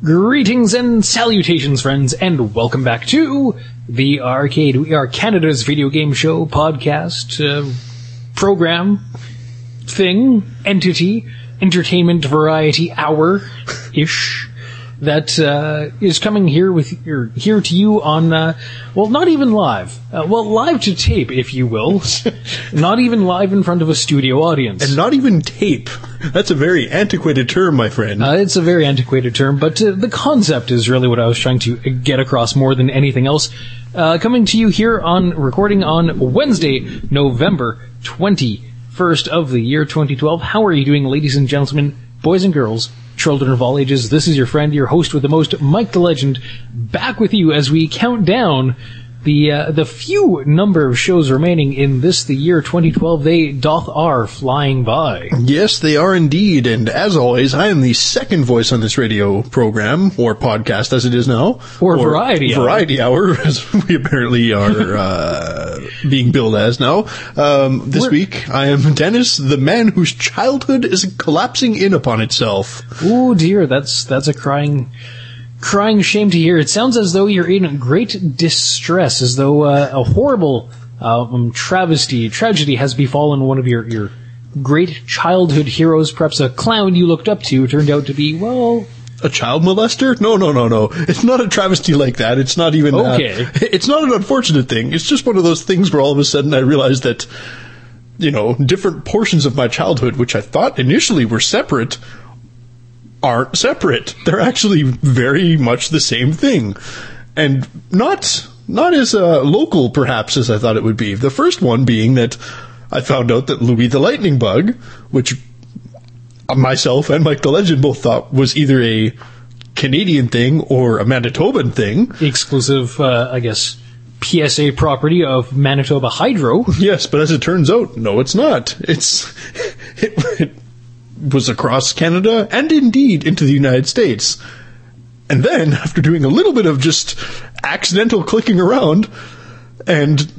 Greetings and salutations, friends, and welcome back to The Arcade. We are Canada's video game show, podcast, program, thing, entity, entertainment variety hour-ish that is coming here to you on, not even live. Live to tape, if you will. Not even live in front of a studio audience. And not even tape. That's a very antiquated term, my friend. It's a very antiquated term, but the concept is really what I was trying to get across more than anything else. Coming to you here recording on Wednesday, November 21st of the year 2012. How are you doing, ladies and gentlemen, boys and girls, children of all ages? This is your friend, your host with the most, Mike the Legend, back with you as we count down the few number of shows remaining in the year 2012. They are flying by. Yes, they are indeed. And as always, I am the second voice on this radio program, or podcast as it is now. Or Variety Hour. Variety Hour, as we apparently are being billed as now. This week, I am Dennis, the man whose childhood is collapsing in upon itself. Oh dear, that's a crying shame to hear. It sounds as though you're in great distress, as though a horrible tragedy has befallen one of your great childhood heroes. Perhaps a clown you looked up to turned out to be, a child molester? No. It's not a travesty like that. It's not even... Okay. It's not an unfortunate thing. It's just one of those things where all of a sudden I realized that, different portions of my childhood, which I thought initially were separate, aren't separate. They're actually very much the same thing. And not as local, perhaps, as I thought it would be. The first one being that I found out that Louis the Lightning Bug, which myself and Mike the Legend both thought was either a Canadian thing or a Manitoban thing. Exclusive, I guess, PSA property of Manitoba Hydro. Yes, but as it turns out, no, it's not. It was across Canada and indeed into the United States. And then, after doing a little bit of just accidental clicking around, I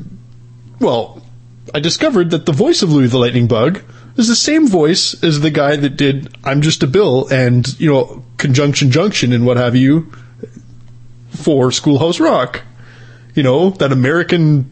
discovered that the voice of Louis the Lightning Bug is the same voice as the guy that did I'm Just a Bill and, Conjunction Junction and what have you for Schoolhouse Rock. That American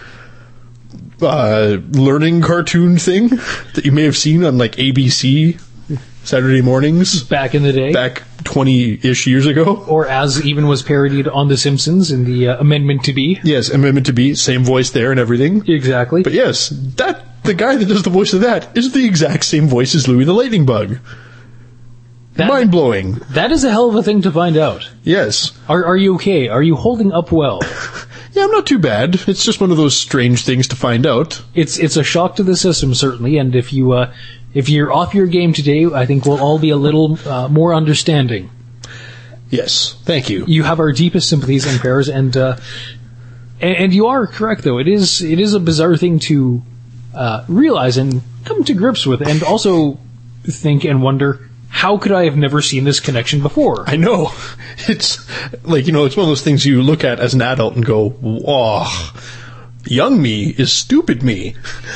learning cartoon thing that you may have seen on ABC Saturday mornings back in the day, back 20-ish years ago, or as even was parodied on The Simpsons in the Amendment to Be. Yes, Amendment to Be, same voice there and everything. Exactly. But yes, the guy that does the voice of that is the exact same voice as Louis the Lightning Bug. Mind blowing. That is a hell of a thing to find out. Yes. Are you okay? Are you holding up well? Yeah, I'm not too bad. It's just one of those strange things to find out. It's a shock to the system, certainly, and if you're off your game today, I think we'll all be a little more understanding. Yes, thank you. You have our deepest sympathies and prayers, and you are correct, though. It is a bizarre thing to realize and come to grips with, and also think and wonder, how could I have never seen this connection before? I know. It's like, it's one of those things you look at as an adult and go, "Whoa, young me is stupid me."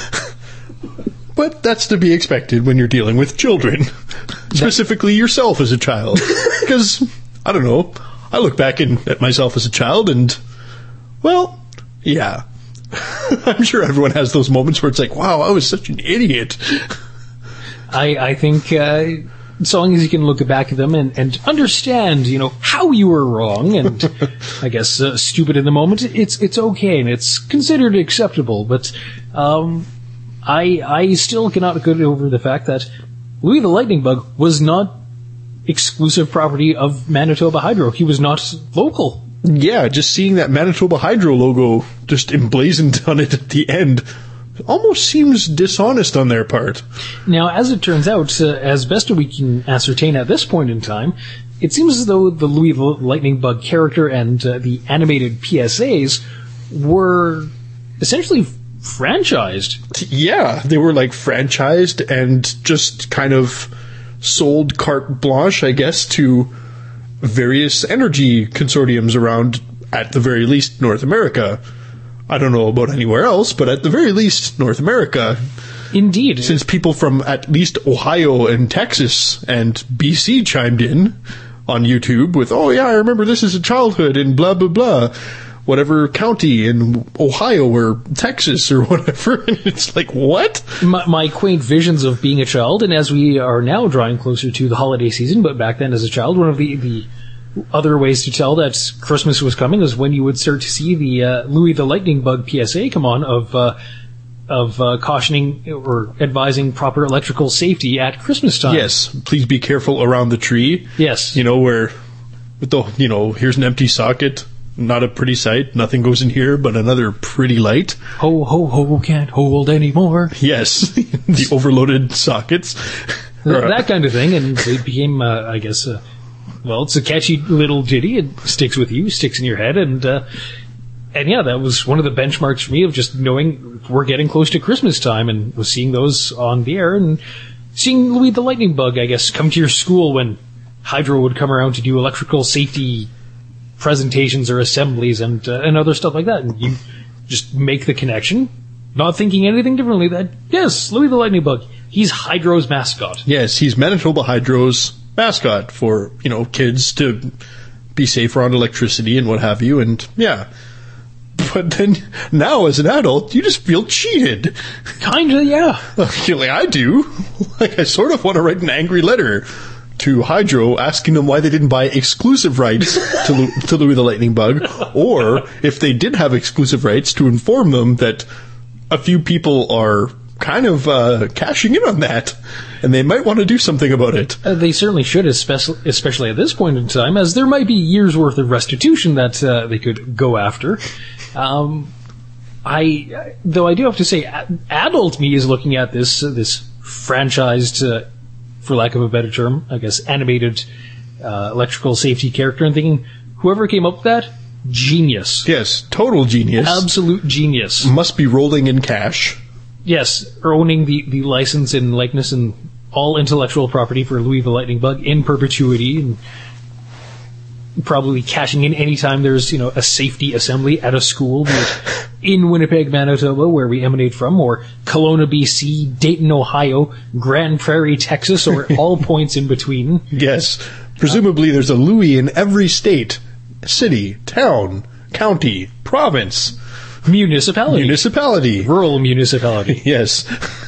But that's to be expected when you're dealing with children. Specifically yourself as a child. Because, I don't know, I look back at myself as a child and, yeah. I'm sure everyone has those moments where it's like, wow, I was such an idiot. I think... as long as you can look back at them and understand, how you were wrong and, I guess, stupid in the moment, it's okay and it's considered acceptable. But I still cannot get over the fact that Louis the Lightning Bug was not exclusive property of Manitoba Hydro. He was not local. Yeah, just seeing that Manitoba Hydro logo just emblazoned on it at the end almost seems dishonest on their part. Now, as it turns out, as best we can ascertain at this point in time, it seems as though the Louis the Lightning Bug character and the animated PSAs were essentially franchised. Yeah, they were franchised and just kind of sold carte blanche, I guess, to various energy consortiums around, at the very least, North America. I don't know about anywhere else, but at the very least, North America. Indeed. Since people from at least Ohio and Texas and BC chimed in, on YouTube with, oh yeah, I remember this as a childhood in blah, blah, blah. Whatever county in Ohio or Texas or whatever. And it's like, what? My quaint visions of being a child, and as we are now drawing closer to the holiday season, but back then as a child, one of the other ways to tell that Christmas was coming is when you would start to see the Louis the Lightning Bug PSA come on of cautioning or advising proper electrical safety at Christmas time. Yes, please be careful around the tree. Yes. Where, with the, here's an empty socket. Not a pretty sight. Nothing goes in here but another pretty light. Ho, ho, ho, can't hold anymore. Yes. The overloaded sockets. That kind of thing. And it became, I guess, it's a catchy little ditty. It sticks with you, sticks in your head. And yeah, that was one of the benchmarks for me of just knowing we're getting close to Christmas time, and was seeing those on the air and seeing Louis the Lightning Bug, I guess, come to your school when Hydro would come around to do electrical safety presentations or assemblies and other stuff like that, and you just make the connection, not thinking anything differently, that yes, Louis the Lightning Bug, he's Hydro's mascot. Yes, he's Manitoba Hydro's mascot for, kids to be safe around electricity and what have you, and yeah. But then, now as an adult, you just feel cheated. Kinda, yeah. Like I do. Like I sort of want to write an angry letter to Hydro asking them why they didn't buy exclusive rights to Louis the Lightning Bug, or if they did have exclusive rights, to inform them that a few people are kind of cashing in on that, and they might want to do something about it. They certainly should, especially at this point in time, as there might be years' worth of restitution that they could go after. Though I do have to say, adult me is looking at this franchised, for lack of a better term, I guess, animated electrical safety character, and thinking, whoever came up with that, genius. Yes, total genius. Absolute genius. Must be rolling in cash. Yes, or owning the license and likeness and all intellectual property for Louis the Lightning Bug in perpetuity, and probably cashing in anytime there's, a safety assembly at a school, be it in Winnipeg, Manitoba, where we emanate from, or Kelowna, BC, Dayton, Ohio, Grand Prairie, Texas, or all points in between. Yes. Presumably there's a Louis in every state, city, town, county, province. Municipality. Rural municipality. Yes.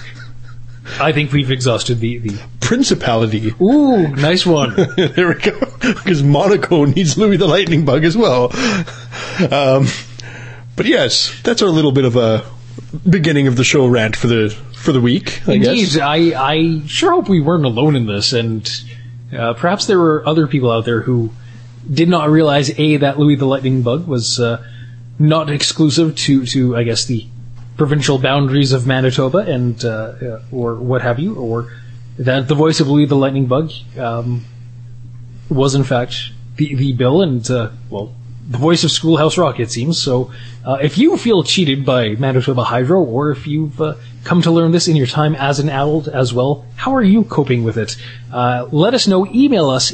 I think we've exhausted the Principality. Ooh, nice one. There we go. Because Monaco needs Louis the Lightning Bug as well. But yes, that's our little bit of a beginning of the show rant for the week, I guess. Indeed. I sure hope we weren't alone in this, and perhaps there were other people out there who did not realize, that Louis the Lightning Bug was not exclusive to I guess, the provincial boundaries of Manitoba and or what have you, or that the voice of Louis the Lightning Bug was in fact the Bill, and the voice of Schoolhouse Rock, it seems. So if you feel cheated by Manitoba Hydro, or if you've come to learn this in your time as an adult as well, how are you coping with it? Let us know. Email us,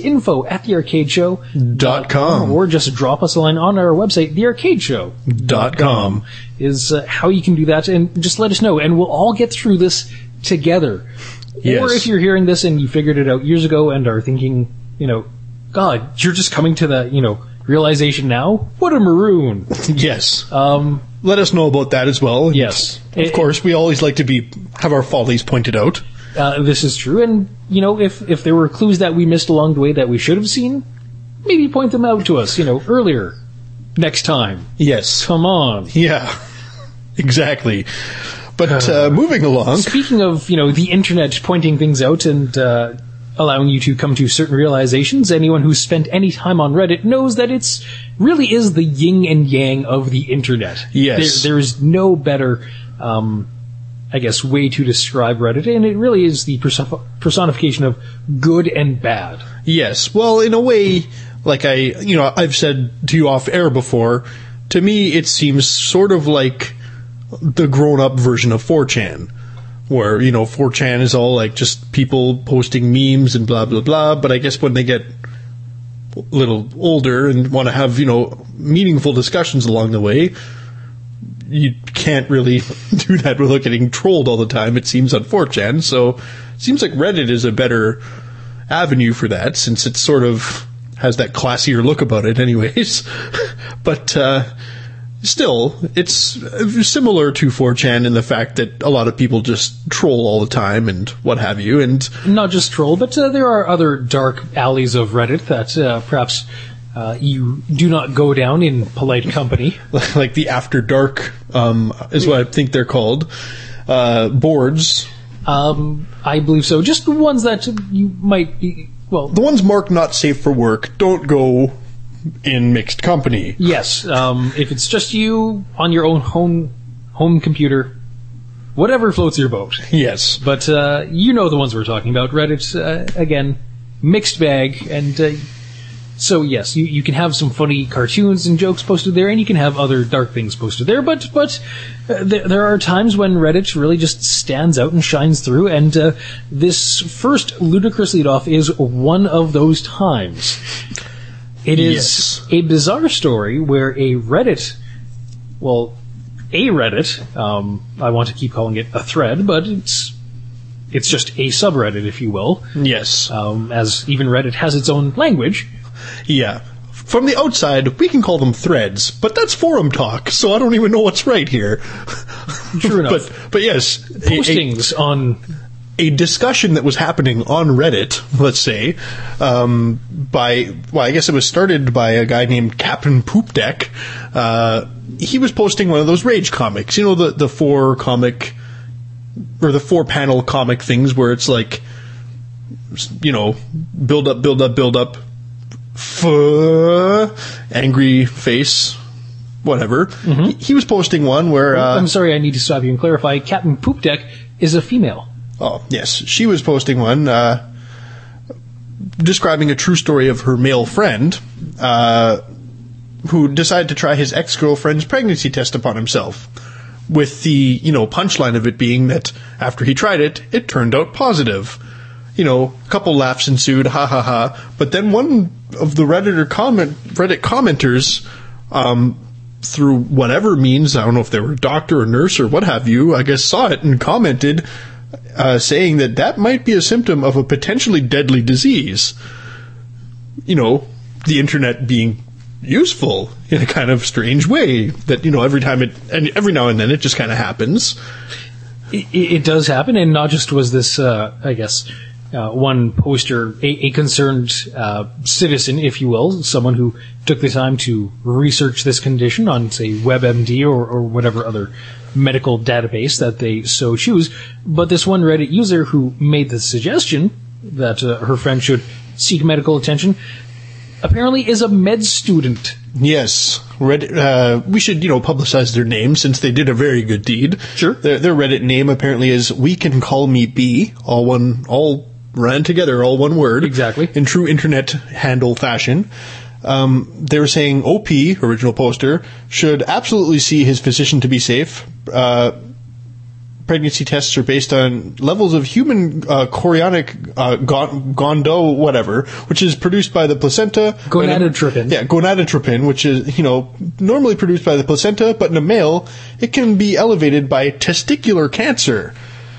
info@thearcadeshow.com, or just drop us a line on our website, thearcadeshow.com is how you can do that, and just let us know, and we'll all get through this together. Yes. Or if you're hearing this and you figured it out years ago and are thinking, God, you're just coming to the, realization now? What a maroon. Yes. Let us know about that as well. Yes. Of course, we always like to have our follies pointed out. This is true, and, if there were clues that we missed along the way that we should have seen, maybe point them out to us, earlier. Next time. Yes. Come on. Yeah. Exactly. But moving along. Speaking of, the internet pointing things out and allowing you to come to certain realizations, anyone who's spent any time on Reddit knows that it's really is the yin and yang of the internet. Yes. There's no better, I guess, way to describe Reddit, and it really is the personification of good and bad. Yes. Well, in a way, like I've said to you off air before, to me it seems sort of like the grown-up version of 4chan, where, 4chan is all like just people posting memes and blah, blah, blah, but I guess when they get a little older and want to have, meaningful discussions along the way, you can't really do that without getting trolled all the time, it seems, on 4chan, so it seems like Reddit is a better avenue for that, since it's sort of has that classier look about it anyways. But still, it's similar to 4chan in the fact that a lot of people just troll all the time and what have you. And not just troll, but there are other dark alleys of Reddit that perhaps you do not go down in polite company. Like the After Dark is what I think they're called. Boards. I believe so. Just the ones that you might be... Well, the ones marked not safe for work don't go in mixed company. Yes. If it's just you on your own home computer, whatever floats your boat. Yes. But you know the ones we're talking about. Reddit's, again, mixed bag. And so, yes, you can have some funny cartoons and jokes posted there, and you can have other dark things posted there. But there are times when Reddit really just stands out and shines through, and this first Ludicrous Leadoff is one of those times. It is a bizarre story where a Reddit, I want to keep calling it a thread, but it's just a subreddit, if you will. Yes. As even Reddit has its own language. Yeah. From the outside, we can call them threads, but that's forum talk, so I don't even know what's right here. True enough. But yes. Postings on... A discussion that was happening on Reddit, let's say, I guess it was started by a guy named Captain Poop Deck. He was posting one of those rage comics. You know, the 4-comic, or the 4-panel comic things where it's like, you know, build up, angry face, whatever. Mm-hmm. He was posting one where... I'm sorry, I need to stop you and clarify. Captain Poop Deck is a female. Oh, yes. She was posting one describing a true story of her male friend who decided to try his ex-girlfriend's pregnancy test upon himself, with the, punchline of it being that after he tried it, it turned out positive. A couple laughs ensued, ha ha ha. But then one of the Reddit commenters, through whatever means, I don't know if they were a doctor or nurse or what have you, I guess saw it and commented, saying that might be a symptom of a potentially deadly disease. The internet being useful in a kind of strange way that, every now and then it just kind of happens. It does happen, and not just was this, one poster, a concerned citizen, if you will, someone who took the time to research this condition on, say, WebMD or whatever other medical database that they so choose, but this one Reddit user who made the suggestion that her friend should seek medical attention apparently is a med student. Yes. Reddit, we should, publicize their name since they did a very good deed. Sure. Their Reddit name apparently is We Can Call Me B, all ran together, all one word. Exactly. In true internet handle fashion. They were saying OP, original poster, should absolutely see his physician to be safe. Pregnancy tests are based on levels of human chorionic gondo, whatever, which is produced by the placenta. Gonadotropin. Yeah, gonadotropin, which is, normally produced by the placenta, but in a male, it can be elevated by testicular cancer.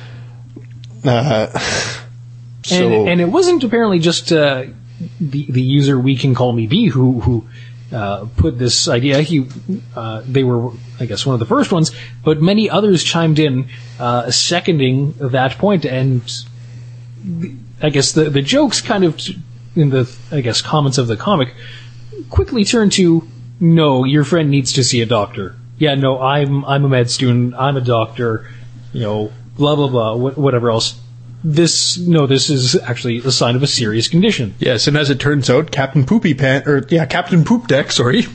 And it wasn't apparently just the user We Can Call Me B who put this idea. They were, I guess, one of the first ones, but many others chimed in, seconding that point. And I guess the jokes kind of in the, comments of the comic quickly turned to, no, your friend needs to see a doctor. Yeah, no, I'm a med student. I'm a doctor. Blah blah blah. Whatever else. This is actually a sign of a serious condition. Yes, and as it turns out, Captain Poop Deck, Captain Poop Deck.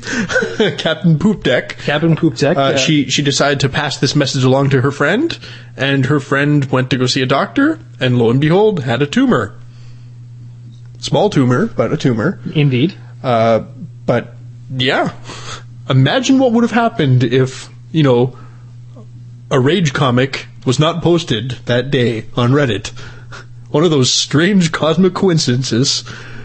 She decided to pass this message along to her friend, and her friend went to go see a doctor, and lo and behold, had a tumor. Small tumor, but a tumor. Indeed. But yeah, imagine what would have happened if, a rage comic was not posted that day on Reddit. One of those strange cosmic coincidences.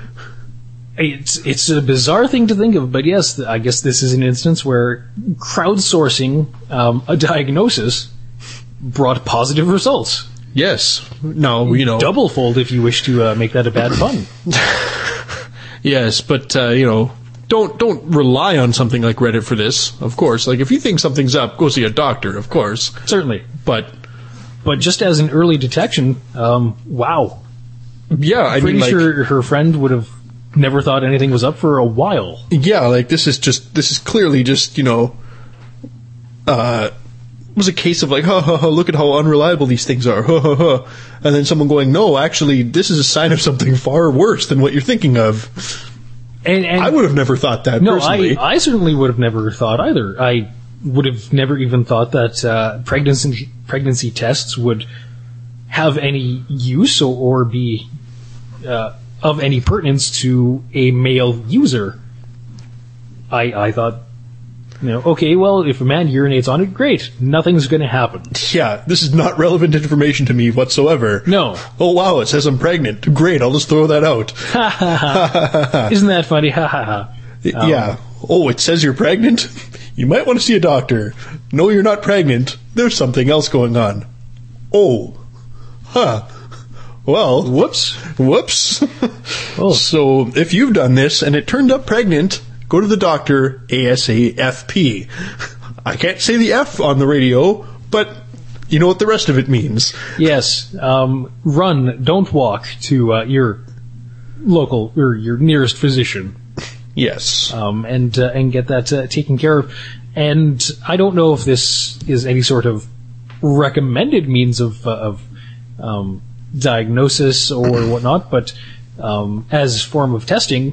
It's a bizarre thing to think of, but yes, I guess this is an instance where crowdsourcing a diagnosis brought positive results. Yes. Now, Double fold if you wish to make that a bad pun. Yes, but, don't rely on something like Reddit for this, of course. Like, if you think something's up, go see a doctor, of course. Certainly. But just as an early detection, wow. Yeah, I Pretty mean, like, sure her friend would have never thought anything was up for a while. Yeah, like, this is clearly just, was a case of like, look at how unreliable these things are, and then someone going, no, actually, this is a sign of something far worse than what you're thinking of. And I would have never thought that, personally. I certainly would have never thought either. I would have never even thought that pregnancy tests would have any use or be of any pertinence to a male user. I thought, okay, well, if a man urinates on it, great. Nothing's going to happen. Yeah, this is not relevant information to me whatsoever. No. Oh, wow, it says I'm pregnant. Great, I'll just throw that out. Isn't that funny? Ha ha ha. Yeah. Oh, it says you're pregnant? You might want to see a doctor. No, you're not pregnant. There's something else going on. Oh. Huh. Well. Whoops. Oh. So, if you've done this and it turned up pregnant, go to the doctor ASAFP. I can't say the F on the radio, but you know what the rest of it means. Yes. Run, don't walk to your local or your nearest physician. Yes. And get that taken care of. And I don't know if this is any sort of recommended means of diagnosis or whatnot, but as form of testing,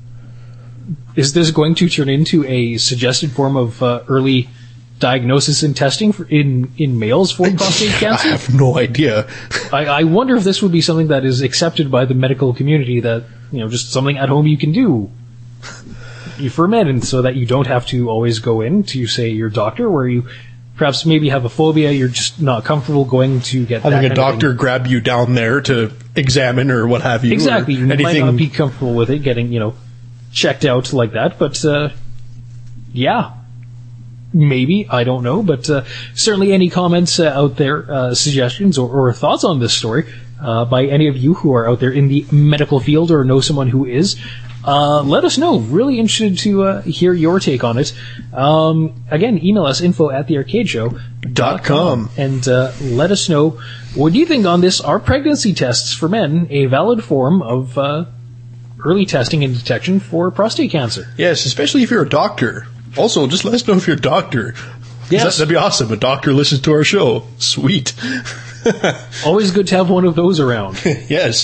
is this going to turn into a suggested form of early diagnosis and testing in males for prostate cancer? I have no idea. I wonder if this would be something that is accepted by the medical community, that, just something at home you can do for men, and so that you don't have to always go in to, say, your doctor, where you perhaps maybe have a phobia, you're just not comfortable going to get having a doctor grab you down there to examine or what have you. Exactly. You might not be comfortable with it getting, checked out like that, but yeah, maybe, I don't know, but certainly any comments out there, suggestions or thoughts on this story by any of you who are out there in the medical field or know someone who is, let us know. Really interested to hear your take on it. Again, email us info@thearcadeshow.com and let us know, what do you think on this? Are pregnancy tests for men a valid form of early testing and detection for prostate cancer? Yes, especially if you're a doctor. Also, just let us know if you're a doctor. Yes. That'd be awesome. A doctor listens to our show. Sweet. Always good to have one of those around. Yes.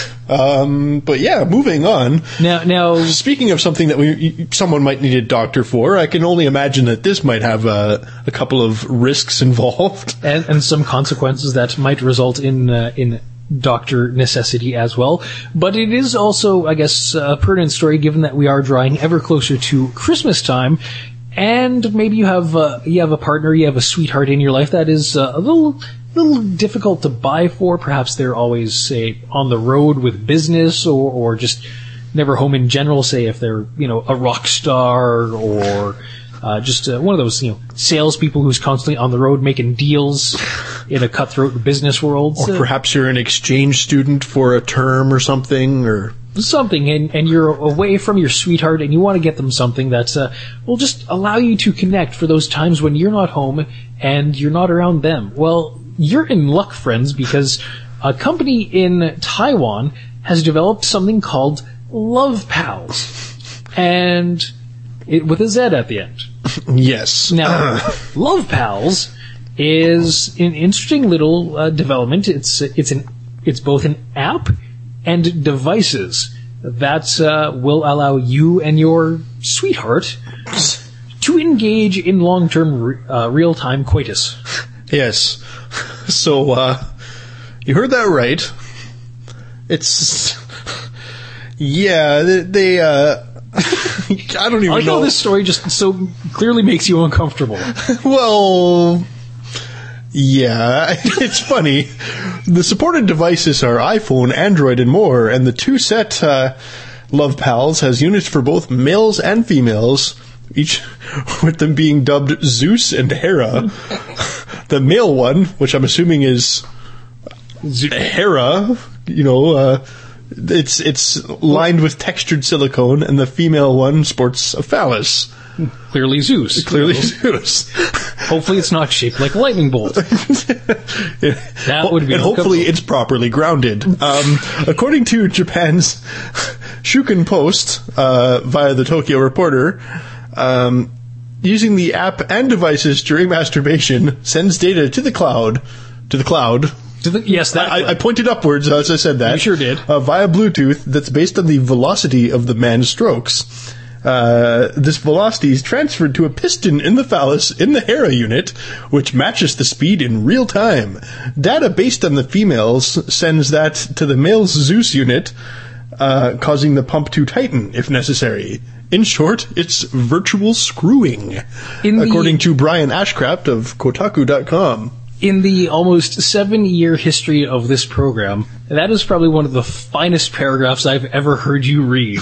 But yeah, moving on. Now, speaking of something that someone might need a doctor for, I can only imagine that this might have a couple of risks involved. And some consequences that might result in doctor necessity as well. But it is also, I guess, a pertinent story given that we are drawing ever closer to Christmas time, and maybe you have a partner, you have a sweetheart in your life that is a little difficult to buy for. Perhaps they're always, say, on the road with business or just never home in general, say if they're, a rock star or just one of those, salespeople who's constantly on the road making deals in a cutthroat business world. Or perhaps you're an exchange student for a term or something, and you're away from your sweetheart and you want to get them something that will just allow you to connect for those times when you're not home and you're not around them. Well, you're in luck, friends, because a company in Taiwan has developed something called Love Pals, and with a Z at the end. Yes. Now, Love Pals is an interesting little development. It's both an app and devices that will allow you and your sweetheart to engage in long-term real-time coitus. Yes. So, you heard that right. It's... Yeah, they I don't even know. This story just so clearly makes you uncomfortable. Well... Yeah, it's funny. The supported devices are iPhone, Android, and more, and the two-set Love Pals has units for both males and females, each with them being dubbed Zeus and Hera. The male one, which I'm assuming is Hera, It's lined with textured silicone, and the female one sports a phallus. Clearly Zeus. Clearly Zeus. Hopefully it's not shaped like a lightning bolt. That would be and hopefully it's properly grounded. According to Japan's Shuken Post, via the Tokyo Reporter, using the app and devices during masturbation sends data to the cloud. Yes, that I pointed upwards as I said that. You sure did. Via Bluetooth that's based on the velocity of the man's strokes. This velocity is transferred to a piston in the phallus in the Hera unit, which matches the speed in real time. Data based on the females sends that to the male's Zeus unit, causing the pump to tighten if necessary. In short, it's virtual screwing, according to Brian Ashcraft of Kotaku.com. In the almost 7-year history of this program, that is probably one of the finest paragraphs I've ever heard you read.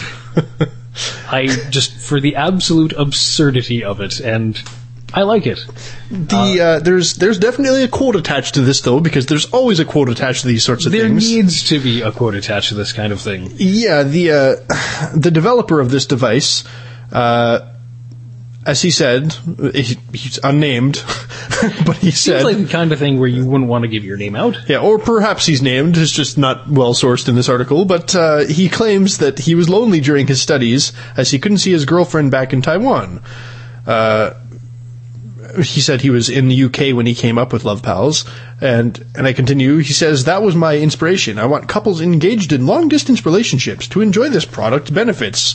For the absolute absurdity of it, and I like it. There's definitely a quote attached to this, though, because there's always a quote attached to these sorts of things. There needs to be a quote attached to this kind of thing. Yeah, the developer of this device, as he said, he's unnamed, but he said... Seems like the kind of thing where you wouldn't want to give your name out. Yeah, or perhaps he's named, it's just not well-sourced in this article, but he claims that he was lonely during his studies, as he couldn't see his girlfriend back in Taiwan. He said he was in the UK when he came up with Love Pals, and I continue, he says, that was my inspiration. I want couples engaged in long-distance relationships to enjoy this product's benefits.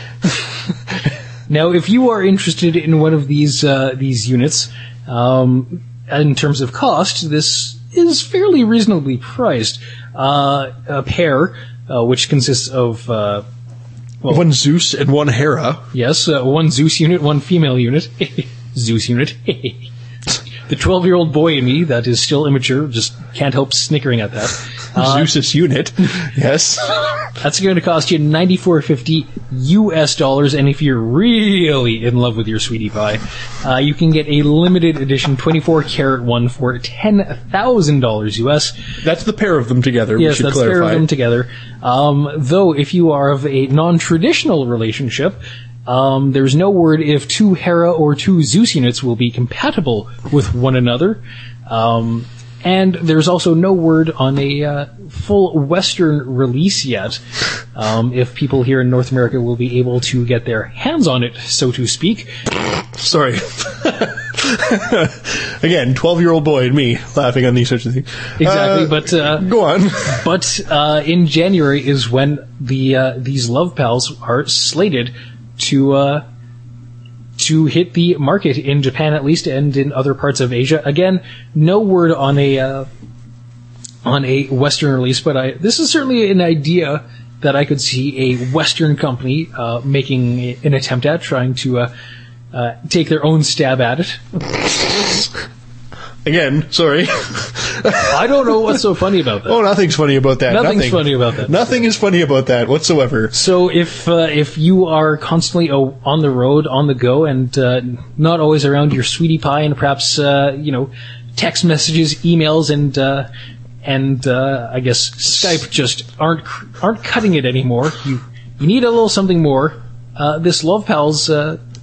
Now, if you are interested in one of these units, in terms of cost, this is fairly reasonably priced. A pair, which consists of one Zeus and one Hera. Yes, one Zeus unit, one female unit. Zeus unit. The 12-year-old boy in me that is still immature just can't help snickering at that. Zeus's unit. Yes. That's going to cost you $94.50 US, and if you're really in love with your sweetie pie, you can get a limited edition 24-karat one for $10,000 US. That's the pair of them together. Yes, we should that's clarify. the pair of them together. Though, if you are of a non-traditional relationship, there's no word if two Hera or two Zeus units will be compatible with one another. And there's also no word on a full Western release yet. If people here in North America will be able to get their hands on it, so to speak. Sorry. Again, 12-year-old boy and me laughing on these sorts of things. Exactly, but go on. But in January is when these Love Pals are slated to hit the market in Japan at least, and in other parts of Asia. Again, no word on a Western release, but this is certainly an idea that I could see a Western company making an attempt at, trying to take their own stab at it. Again, sorry. I don't know what's so funny about that. Oh, nothing's funny about that. Nothing's funny about that. Nothing is funny about that whatsoever. So if you are constantly on the road, on the go, and not always around your sweetie pie, and perhaps text messages, emails, and I guess Skype just aren't cutting it anymore. You need a little something more. This Love Pals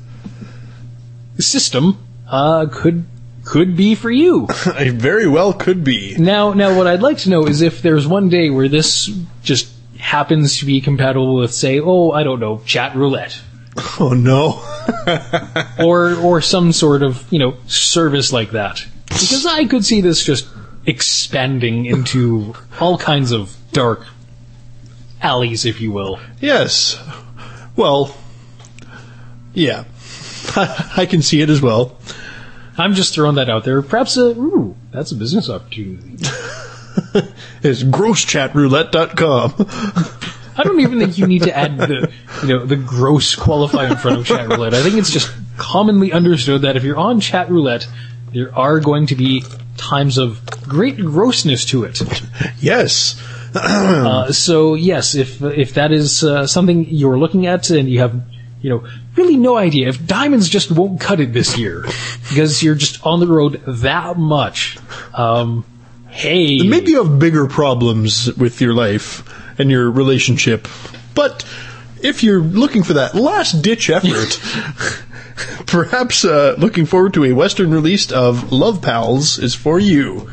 system could be for you. It very well could be. Now, what I'd like to know is if there's one day where this just happens to be compatible with, say, I don't know, chat roulette. Oh no. or some sort of, service like that. Because I could see this just expanding into all kinds of dark alleys, if you will. Yes. Well, yeah. I can see it as well. I'm just throwing that out there. Perhaps that's a business opportunity. It's grosschatroulette.com. I don't even think you need to add the gross qualifier in front of chat roulette. I think it's just commonly understood that if you're on chat roulette, there are going to be times of great grossness to it. Yes. So yes, if that is something you're looking at and you have really no idea if diamonds just won't cut it this year because you're just on the road that much. Hey, maybe you have bigger problems with your life and your relationship. But if you're looking for that last-ditch effort, perhaps looking forward to a Western release of Love Pals is for you.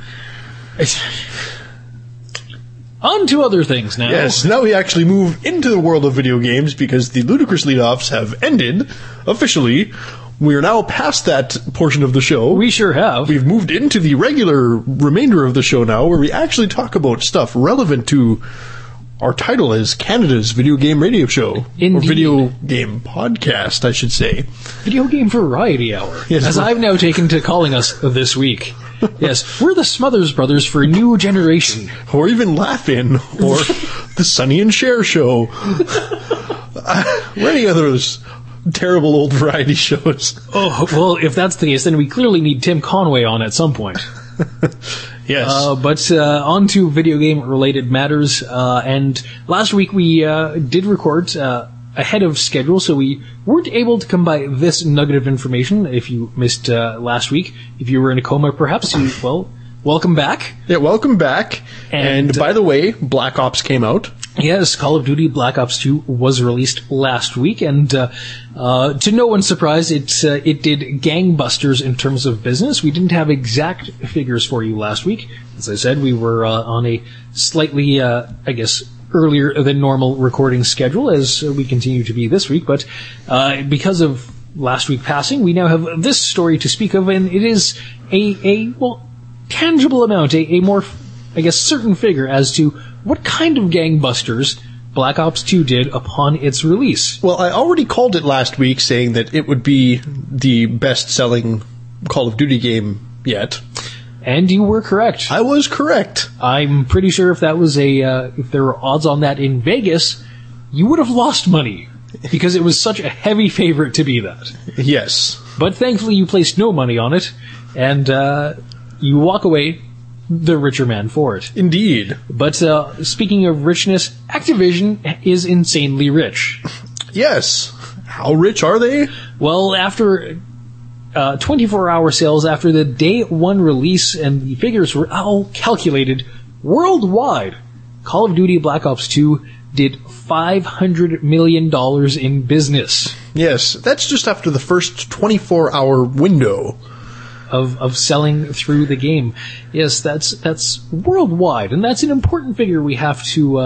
On to other things now. Yes, now we actually move into the world of video games because the ludicrous lead-offs have ended officially. We are now past that portion of the show. We sure have. We've moved into the regular remainder of the show now, where we actually talk about stuff relevant to our title as Canada's video game radio show. Indeed. Or video game podcast, I should say. Video Game Variety Hour, Yes, as I've now taken to calling us this week. Yes, we're the Smothers Brothers for a new generation. Or even Laugh-In, or the Sonny and Cher show. Or any of those terrible old variety shows. Oh, well, if that's the case, then we clearly need Tim Conway on at some point. Yes. But on to video game-related matters. And last week we did record ahead of schedule, so we weren't able to come by this nugget of information. If you missed last week, if you were in a coma, perhaps welcome back. Yeah, welcome back. And by the way, Black Ops came out. Yes, Call of Duty Black Ops 2 was released last week, and to no one's surprise, it did gangbusters in terms of business. We didn't have exact figures for you last week. As I said, we were on a slightly, earlier than normal recording schedule, as we continue to be this week, but because of last week passing, we now have this story to speak of, and it is a tangible amount, a more, certain figure as to what kind of gangbusters Black Ops 2 did upon its release. Well, I already called it last week, saying that it would be the best-selling Call of Duty game yet. And you were correct. I was correct. I'm pretty sure if that was if there were odds on that in Vegas, you would have lost money, because it was such a heavy favorite to be that. Yes. But thankfully you placed no money on it, and you walk away the richer man for it. Indeed. But speaking of richness, Activision is insanely rich. Yes. How rich are they? Well, after 24-hour sales, after the day one release, and the figures were all calculated worldwide, Call of Duty Black Ops 2 did $500 million in business. Yes, that's just after the first 24-hour window of selling through the game. Yes, that's worldwide, and that's an important figure we have to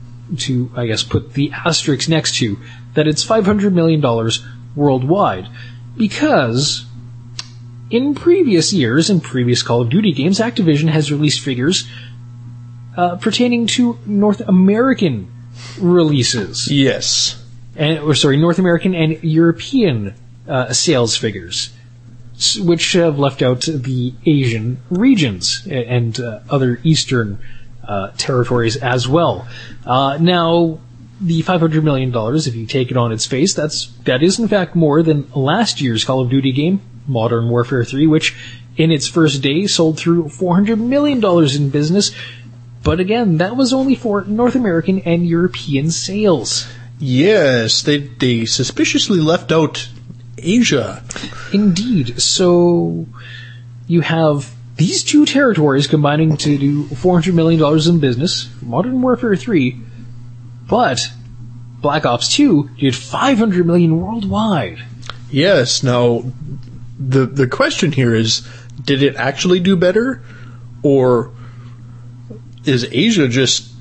put the asterisk next to, that it's $500 million worldwide, because in previous years, in previous Call of Duty games, Activision has released figures pertaining to North American releases. Yes. North American and European sales figures, which have left out the Asian regions and other Eastern territories as well. Now, the $500 million, if you take it on its face, that is in fact more than last year's Call of Duty game, Modern Warfare 3, which in its first day sold through $400 million in business. But again, that was only for North American and European sales. Yes, they suspiciously left out Asia. Indeed. So you have these two territories combining to do $400 million in business, Modern Warfare 3, but Black Ops 2 did $500 million worldwide. Yes. Now, the question here is, did it actually do better, or is Asia just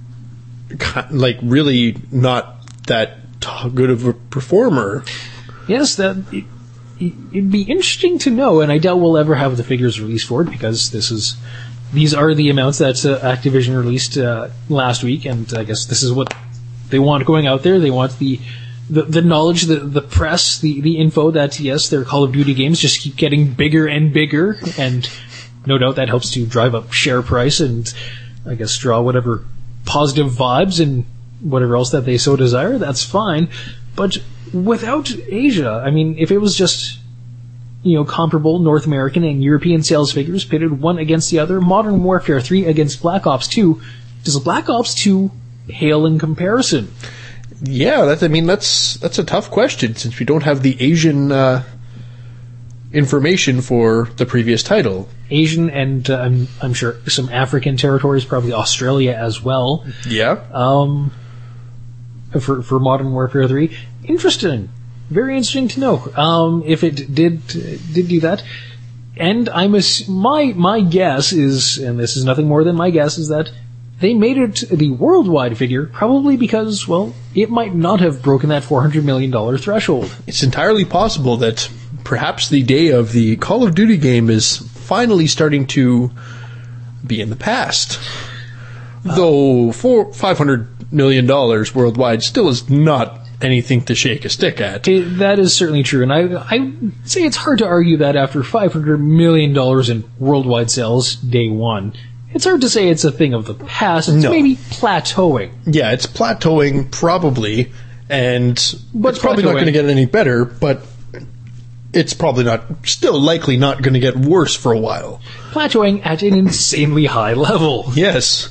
really not that good of a performer? Yes, it'd be interesting to know, and I doubt we'll ever have the figures released for it, because these are the amounts that Activision released last week, and I guess this is what they want going out there. They want the knowledge, the press, the info that, yes, their Call of Duty games just keep getting bigger and bigger, and no doubt that helps to drive up share price and, I guess, draw whatever positive vibes and whatever else that they so desire. That's fine. But without Asia, I mean, if it was just, comparable North American and European sales figures pitted one against the other, Modern Warfare 3 against Black Ops 2, does Black Ops 2 pale in comparison? Yeah, that's a tough question, since we don't have the Asian information for the previous title. Asian and I'm sure some African territories, probably Australia as well. Yeah. For Modern Warfare 3. Interesting. Very interesting to know. If it did do that. And my guess is, and this is nothing more than my guess, is that they made it the worldwide figure probably because, well, it might not have broken that $400 million threshold. It's entirely possible that perhaps the day of the Call of Duty game is finally starting to be in the past. Though $500 million worldwide still is not anything to shake a stick at. That is certainly true, and I say it's hard to argue that after $500 million in worldwide sales day one, it's hard to say it's a thing of the past. It's maybe plateauing. Yeah, it's plateauing probably, but it's probably not going to get any better, but it's probably still likely not going to get worse for a while. Plateauing at an insanely high level. Yes.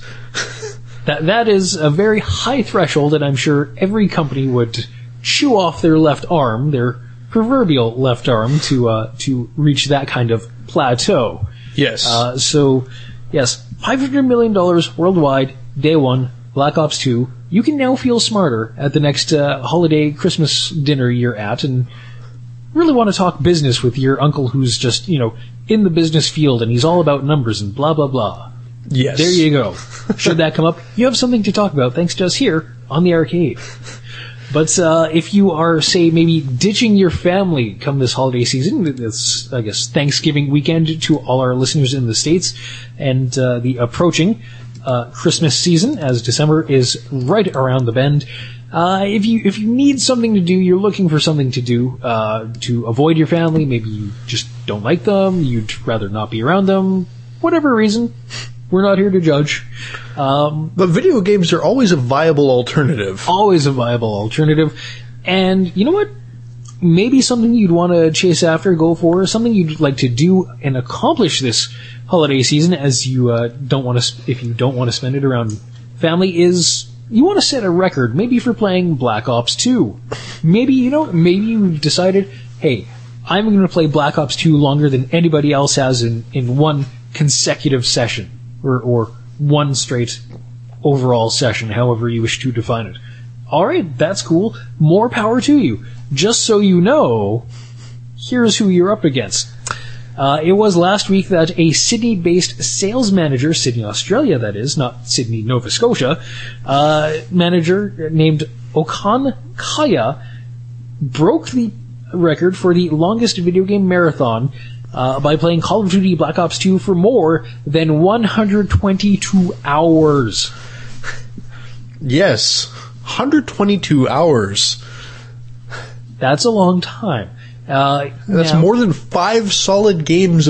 That is a very high threshold, and I'm sure every company would chew off their left arm, their proverbial left arm, to reach that kind of plateau. Yes. So, yes, $500 million worldwide, day one, Black Ops 2. You can now feel smarter at the next holiday Christmas dinner you're at, and really want to talk business with your uncle who's just, in the business field, and he's all about numbers and blah, blah, blah. Yes. There you go. Should that come up, you have something to talk about thanks to us here on the arcade. But if you are, say, maybe ditching your family come this holiday season, it's, I guess, Thanksgiving weekend to all our listeners in the States, and the approaching Christmas season, as December is right around the bend. If you need something to do, you're looking for something to do to avoid your family, maybe you just don't like them, you'd rather not be around them, whatever reason. We're not here to judge. But video games are always a viable alternative. Always a viable alternative. And you know what? Maybe something you'd want to chase after, go for, something you'd like to do and accomplish this holiday season, as you if you don't want to spend it around family, is you want to set a record, maybe for playing Black Ops 2. Maybe you've decided, hey, I'm going to play Black Ops 2 longer than anybody else has in one consecutive session. Or one straight overall session, however you wish to define it. Alright, that's cool. More power to you. Just so you know, here's who you're up against. It was last week that a Sydney-based sales manager, Sydney, Australia that is, not Sydney, Nova Scotia, manager named Okan Kaya broke the record for the longest video game marathon by playing Call of Duty Black Ops 2 for more than 122 hours. Yes, 122 hours. That's a long time. That's more than 5 solid days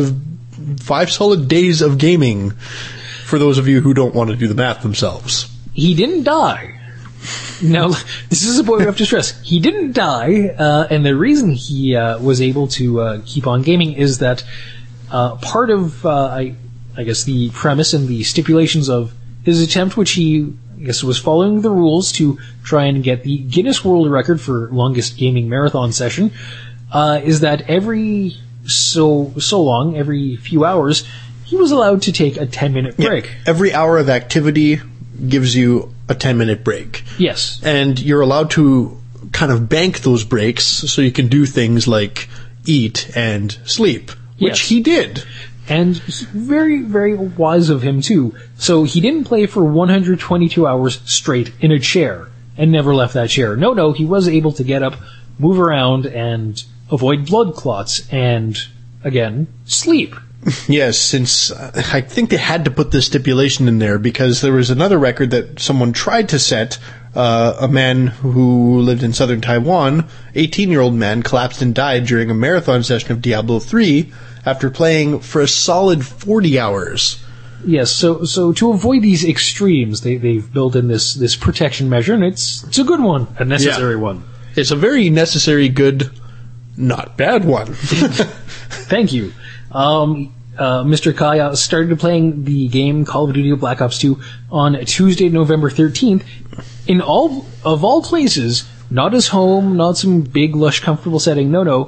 of gaming, for those of you who don't want to do the math themselves. He didn't die. Now, this is a point we have to stress. He didn't die, and the reason he was able to keep on gaming is that part of, I guess, the premise and the stipulations of his attempt, which he, I guess, was following the rules to try and get the Guinness World Record for longest gaming marathon session, is that every so long, every few hours, he was allowed to take a 10-minute break. Yeah, every hour of activity gives you a 10-minute break. Yes. And you're allowed to kind of bank those breaks so you can do things like eat and sleep, which he did. And very, very wise of him, too. So he didn't play for 122 hours straight in a chair and never left that chair. No, he was able to get up, move around, and avoid blood clots, and, again, sleep. Yes, since I think they had to put this stipulation in there because there was another record that someone tried to set. A man who lived in southern Taiwan, 18-year-old man, collapsed and died during a marathon session of Diablo 3 after playing for a solid 40 hours. Yes, so to avoid these extremes, they've built in this protection measure, and it's a good one, a necessary one. It's a very necessary, good, not bad one. Thank you. Mr. Kaya started playing the game Call of Duty Black Ops 2 on Tuesday, November 13th, in all places, not his home, not some big, lush, comfortable setting, no,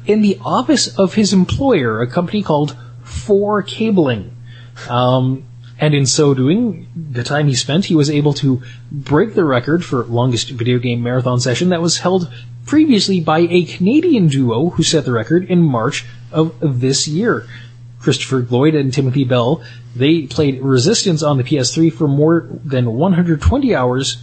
in the office of his employer, a company called 4 Cabling. And in so doing, the time he spent, he was able to break the record for longest video game marathon session that was held previously by a Canadian duo who set the record in March of this year. Christopher Lloyd and Timothy Bell, they played Resistance on the PS3 for more than 120 hours,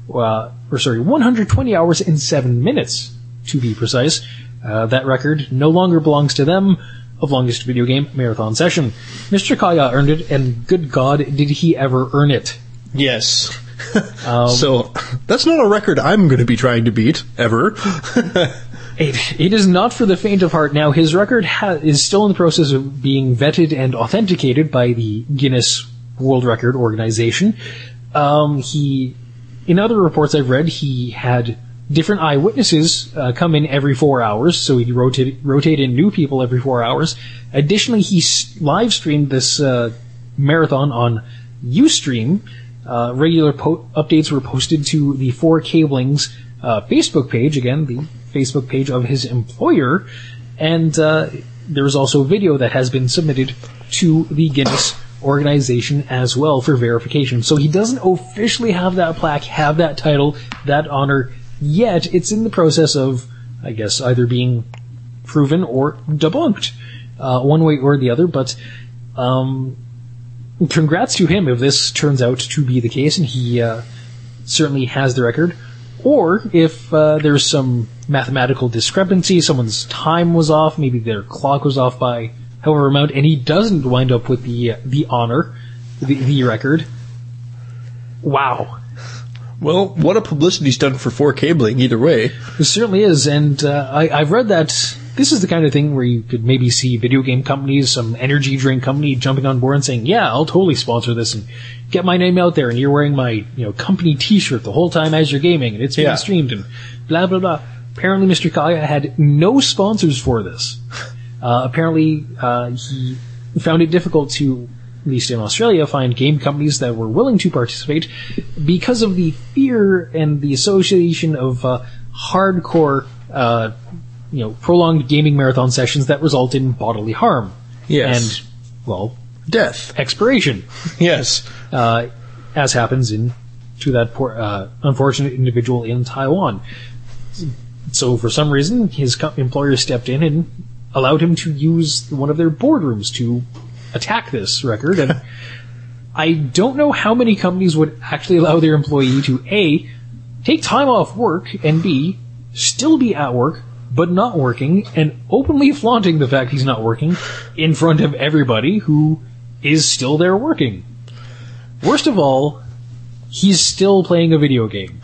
120 hours and 7 minutes, to be precise. That record no longer belongs to them, of longest video game marathon session. Mr. Kaya earned it, and good God, did he ever earn it. Yes. So, that's not a record I'm going to be trying to beat, ever. It is not for the faint of heart. Now, his record is still in the process of being vetted and authenticated by the Guinness World Record Organization. In other reports I've read, he had different eyewitnesses come in every 4 hours, so he rotate in new people every 4 hours. Additionally, he live streamed this marathon on Ustream. Regular updates were posted to the 4 Cabling's Facebook page, again, the Facebook page of his employer, and there was also video that has been submitted to the Guinness organization as well for verification. So he doesn't officially have that plaque, have that title, that honor, yet it's in the process of, I guess, either being proven or debunked, one way or the other, but congrats to him if this turns out to be the case, and he certainly has the record. Or if there's some mathematical discrepancy, someone's time was off, maybe their clock was off by however amount, and he doesn't wind up with the honor, the record. Wow. Well, what a publicity stunt for 4 Cabling, either way. It certainly is, and I've read that this is the kind of thing where you could maybe see video game companies, some energy drink company jumping on board and saying, yeah, I'll totally sponsor this and get my name out there, and you're wearing my company t-shirt the whole time as you're gaming, and it's being streamed, and blah, blah, blah. Apparently, Mr. Kaya had no sponsors for this. Apparently, he found it difficult to, at least in Australia, find game companies that were willing to participate because of the fear and the association of hardcore, prolonged gaming marathon sessions that result in bodily harm. Yes. And, well, death. Expiration. Yes. As happens to that poor, unfortunate individual in Taiwan. So for some reason, his employer stepped in and allowed him to use one of their boardrooms to attack this record, and I don't know how many companies would actually allow their employee to A, take time off work, and B, still be at work, but not working, and openly flaunting the fact he's not working in front of everybody who is still there working. Worst of all, he's still playing a video game.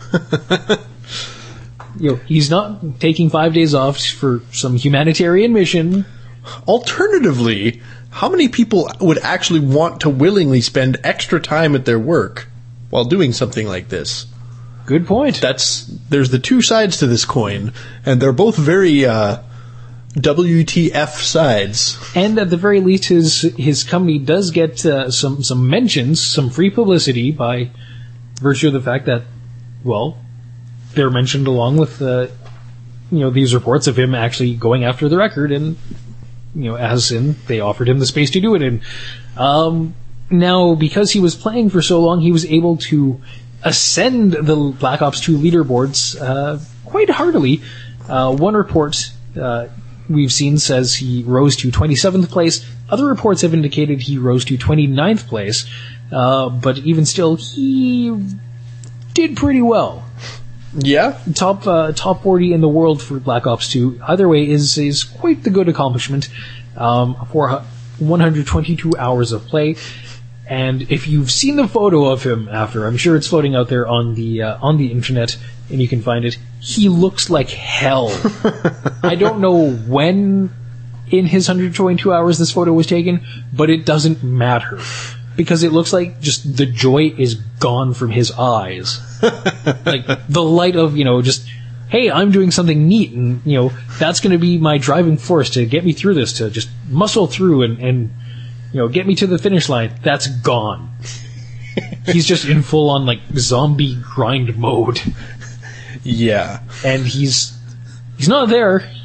He's not taking 5 days off for some humanitarian mission. Alternatively, how many people would actually want to willingly spend extra time at their work while doing something like this? Good point. There's the two sides to this coin, and they're both very WTF sides. And at the very least, his company does get some mentions, some free publicity by virtue of the fact that, well, they're mentioned along with these reports of him actually going after the record, and as in they offered him the space to do it in. Now, because he was playing for so long, he was able to ascend the Black Ops 2 leaderboards quite heartily. One report we've seen says he rose to 27th place. Other reports have indicated he rose to 29th place. But even still, he did pretty well. Yeah? Top 40 in the world for Black Ops 2. Either way is quite the good accomplishment for 122 hours of play. And if you've seen the photo of him after, I'm sure it's floating out there on the internet, and you can find it. He looks like hell. I don't know when in his 122 hours this photo was taken, but it doesn't matter. Because it looks like just the joy is gone from his eyes. Like, the light of, just, hey, I'm doing something neat, and, that's gonna be my driving force to get me through this, to just muscle through and get me to the finish line. That's gone. He's just in full on, zombie grind mode. Yeah. And he's not there.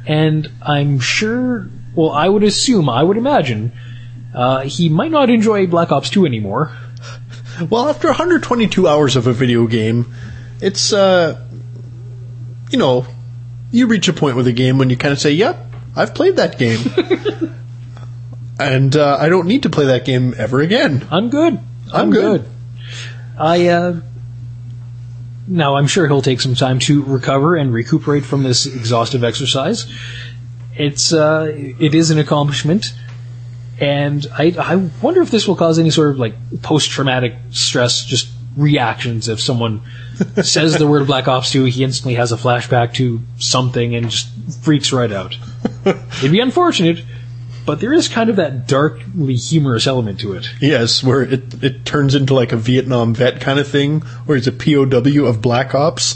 and I'm sure, well, I would imagine, he might not enjoy Black Ops 2 anymore. Well, after 122 hours of a video game, it's, you reach a point with a game when you kind of say, yep, I've played that game. And I don't need to play that game ever again. I'm good. I'm good. Now, I'm sure he'll take some time to recover and recuperate from this exhaustive exercise. It is an accomplishment, and I wonder if this will cause any sort of like post-traumatic stress, just reactions. If someone says the word Black Ops 2, he instantly has a flashback to something and just freaks right out. It'd be unfortunate, but there is kind of that darkly humorous element to it. Yes, where it turns into like a Vietnam vet kind of thing, where he's a POW of Black Ops.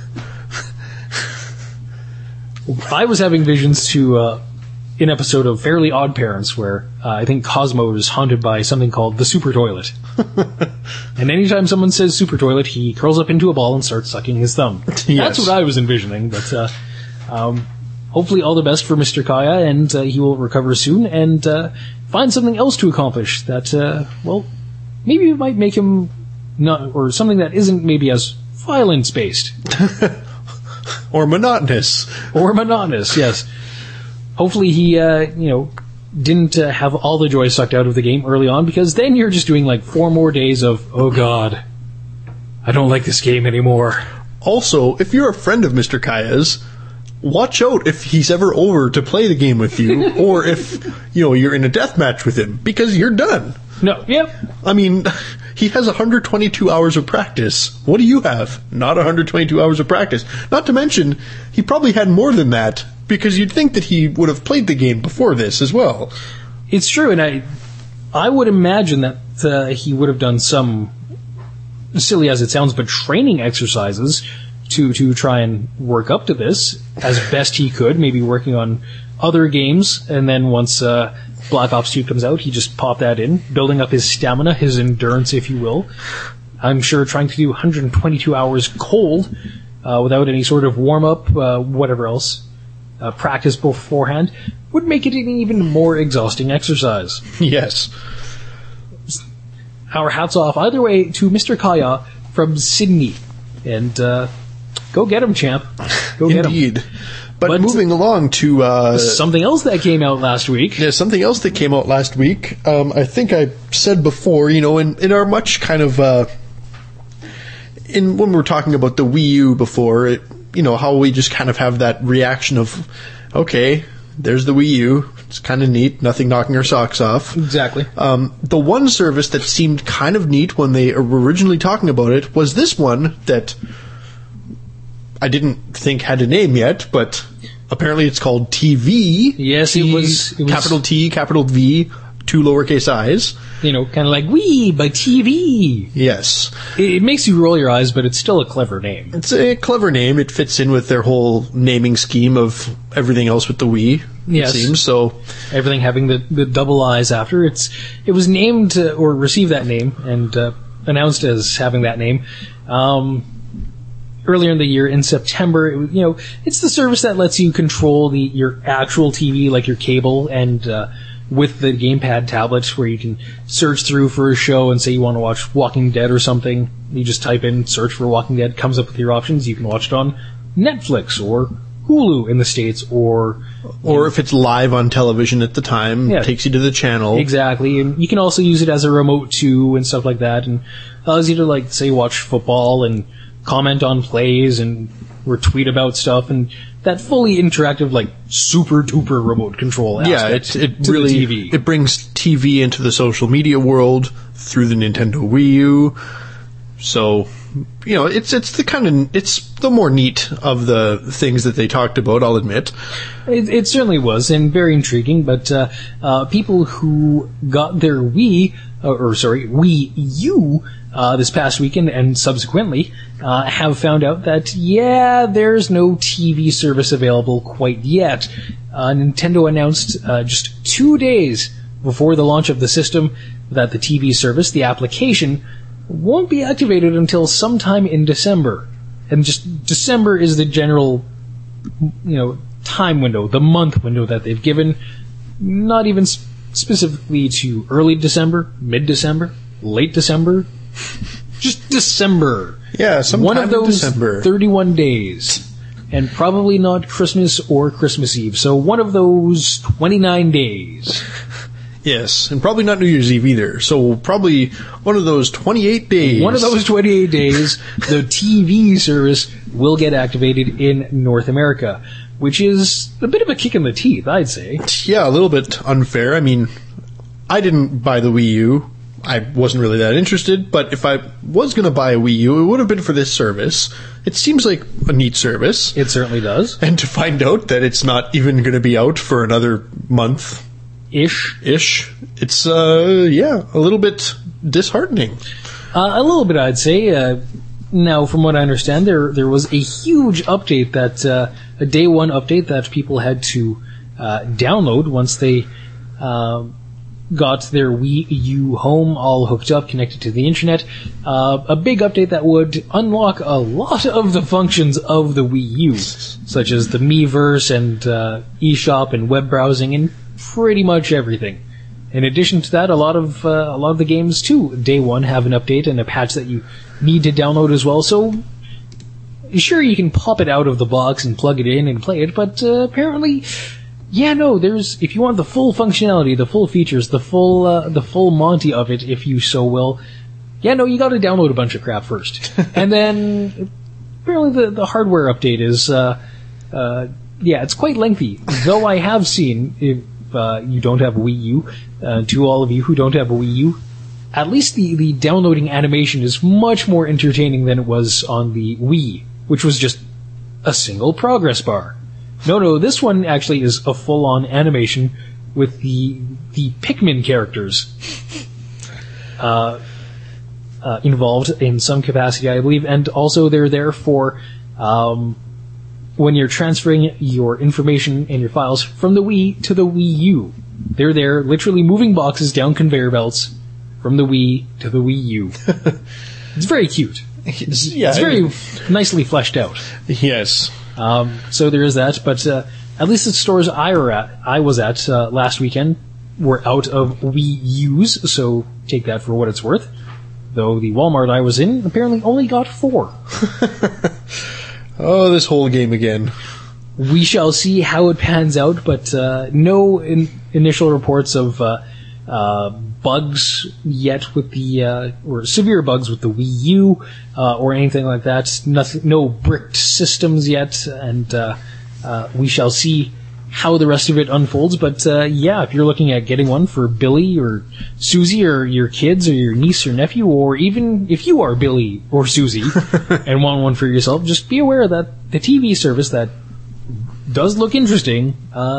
I was having visions to an episode of Fairly Odd Parents where I think Cosmo is haunted by something called the super toilet. And anytime someone says super toilet, he curls up into a ball and starts sucking his thumb. Yes. That's what I was envisioning, but hopefully all the best for Mr. Kaya, and he will recover soon and find something else to accomplish that, maybe it might make him not, or something that isn't maybe as violence-based. Or monotonous. Yes. Hopefully he, didn't have all the joy sucked out of the game early on, because then you're just doing like 4 more days of, oh god, I don't like this game anymore. Also, if you're a friend of Mr. Kaya's, watch out if he's ever over to play the game with you, or if, you're in a deathmatch with him, because you're done. No, yep. I mean, he has 122 hours of practice. What do you have? Not 122 hours of practice. Not to mention, he probably had more than that, because you'd think that he would have played the game before this as well. It's true, and I would imagine that he would have done some, silly as it sounds, but training exercises to try and work up to this as best he could, maybe working on other games, and then once Black Ops 2 comes out, he just popped that in, building up his stamina, his endurance, if you will. I'm sure trying to do 122 hours cold, without any sort of warm-up, whatever else, practice beforehand, would make it an even more exhausting exercise. Yes. Our hats off either way to Mr. Kaya from Sydney. And go get him, champ. Go get him. Indeed. But moving along to something else that came out last week. Yeah, something else that came out last week. I think I said before, in our much kind of when we were talking about the Wii U before, how we just kind of have that reaction of, okay, there's the Wii U. It's kind of neat. Nothing knocking our socks off. Exactly. The one service that seemed kind of neat when they were originally talking about it was this one that I didn't think had a name yet, but apparently it's called TV. Yes, it was capital T, capital V, 2 lowercase i's. Kind of like Wii by TV. Yes. It makes you roll your eyes, but it's still a clever name. It's a clever name. It fits in with their whole naming scheme of everything else with the Wii, yes. It seems. So everything having the double I's after. It was named, or received that name, and announced as having that name. Earlier in the year, in September, it's the service that lets you control your actual TV, like your cable, and with the gamepad tablets, where you can search through for a show and say you want to watch Walking Dead or something. You just type in, search for Walking Dead, comes up with your options. You can watch it on Netflix or Hulu in the States, or if it's live on television at the time, it takes you to the channel. Exactly, and you can also use it as a remote too, and stuff like that, and allows you to, say, watch football and comment on plays or tweet about stuff, and that fully interactive, super duper remote control aspect. Yeah, it really TV. It brings TV into the social media world through the Nintendo Wii U. So, it's the more neat of the things that they talked about, I'll admit. It certainly was, and very intriguing, but people who got their Wii U this past weekend and subsequently have found out that, there's no TV service available quite yet. Nintendo announced just 2 days before the launch of the system that the TV service, the application, won't be activated until sometime in December. And just December is the general, time window, the month window that they've given, not even specifically to early December, mid-December, late December, just December. Yeah, sometime one of those in December. 31 days. And probably not Christmas or Christmas Eve. So one of those 29 days. Yes, and probably not New Year's Eve either. So probably one of those 28 days. One of those 28 days, the TV service will get activated in North America, which is a bit of a kick in the teeth, I'd say. Yeah, a little bit unfair. I mean, I didn't buy the Wii U. I wasn't really that interested, but if I was going to buy a Wii U, it would have been for this service. It seems like a neat service. It certainly does. And to find out that it's not even going to be out for another month. Ish. It's, a little bit disheartening. A little bit, I'd say. Now, from what I understand, there was a huge update that, a day one update that people had to, download once they, got their Wii U home all hooked up, connected to the internet. A big update that would unlock a lot of the functions of the Wii U, such as the Miiverse and eShop and web browsing and pretty much everything. In addition to that, a lot of the games too, day one, have an update and a patch that you need to download as well. So sure, you can pop it out of the box and plug it in and play it, but apparently. Yeah, no, if you want the full functionality, the full features, the full Monty of it, if you so will, yeah, no, you gotta download a bunch of crap first. And then, apparently the hardware update is, it's quite lengthy. Though I have seen, if you don't have a Wii U, to all of you who don't have a Wii U, at least the downloading animation is much more entertaining than it was on the Wii, which was just a single progress bar. No, this one actually is a full-on animation with the Pikmin characters involved in some capacity, I believe, and also they're there for when you're transferring your information and your files from the Wii to the Wii U. They're there, literally moving boxes down conveyor belts from the Wii to the Wii U. It's very cute. It's very nicely fleshed out. Yes. So there is that, but at least the stores I was at last weekend were out of Wii U's, so take that for what it's worth. Though the Walmart I was in apparently only got 4. Oh, this whole game again. We shall see how it pans out, but no initial reports of bugs yet with the or severe bugs with the Wii U or anything like that. No bricked systems yet, and we shall see how the rest of it unfolds. But if you're looking at getting one for Billy or Susie or your kids or your niece or nephew, or even if you are Billy or Susie and want one for yourself, just be aware that the TV service that does look interesting,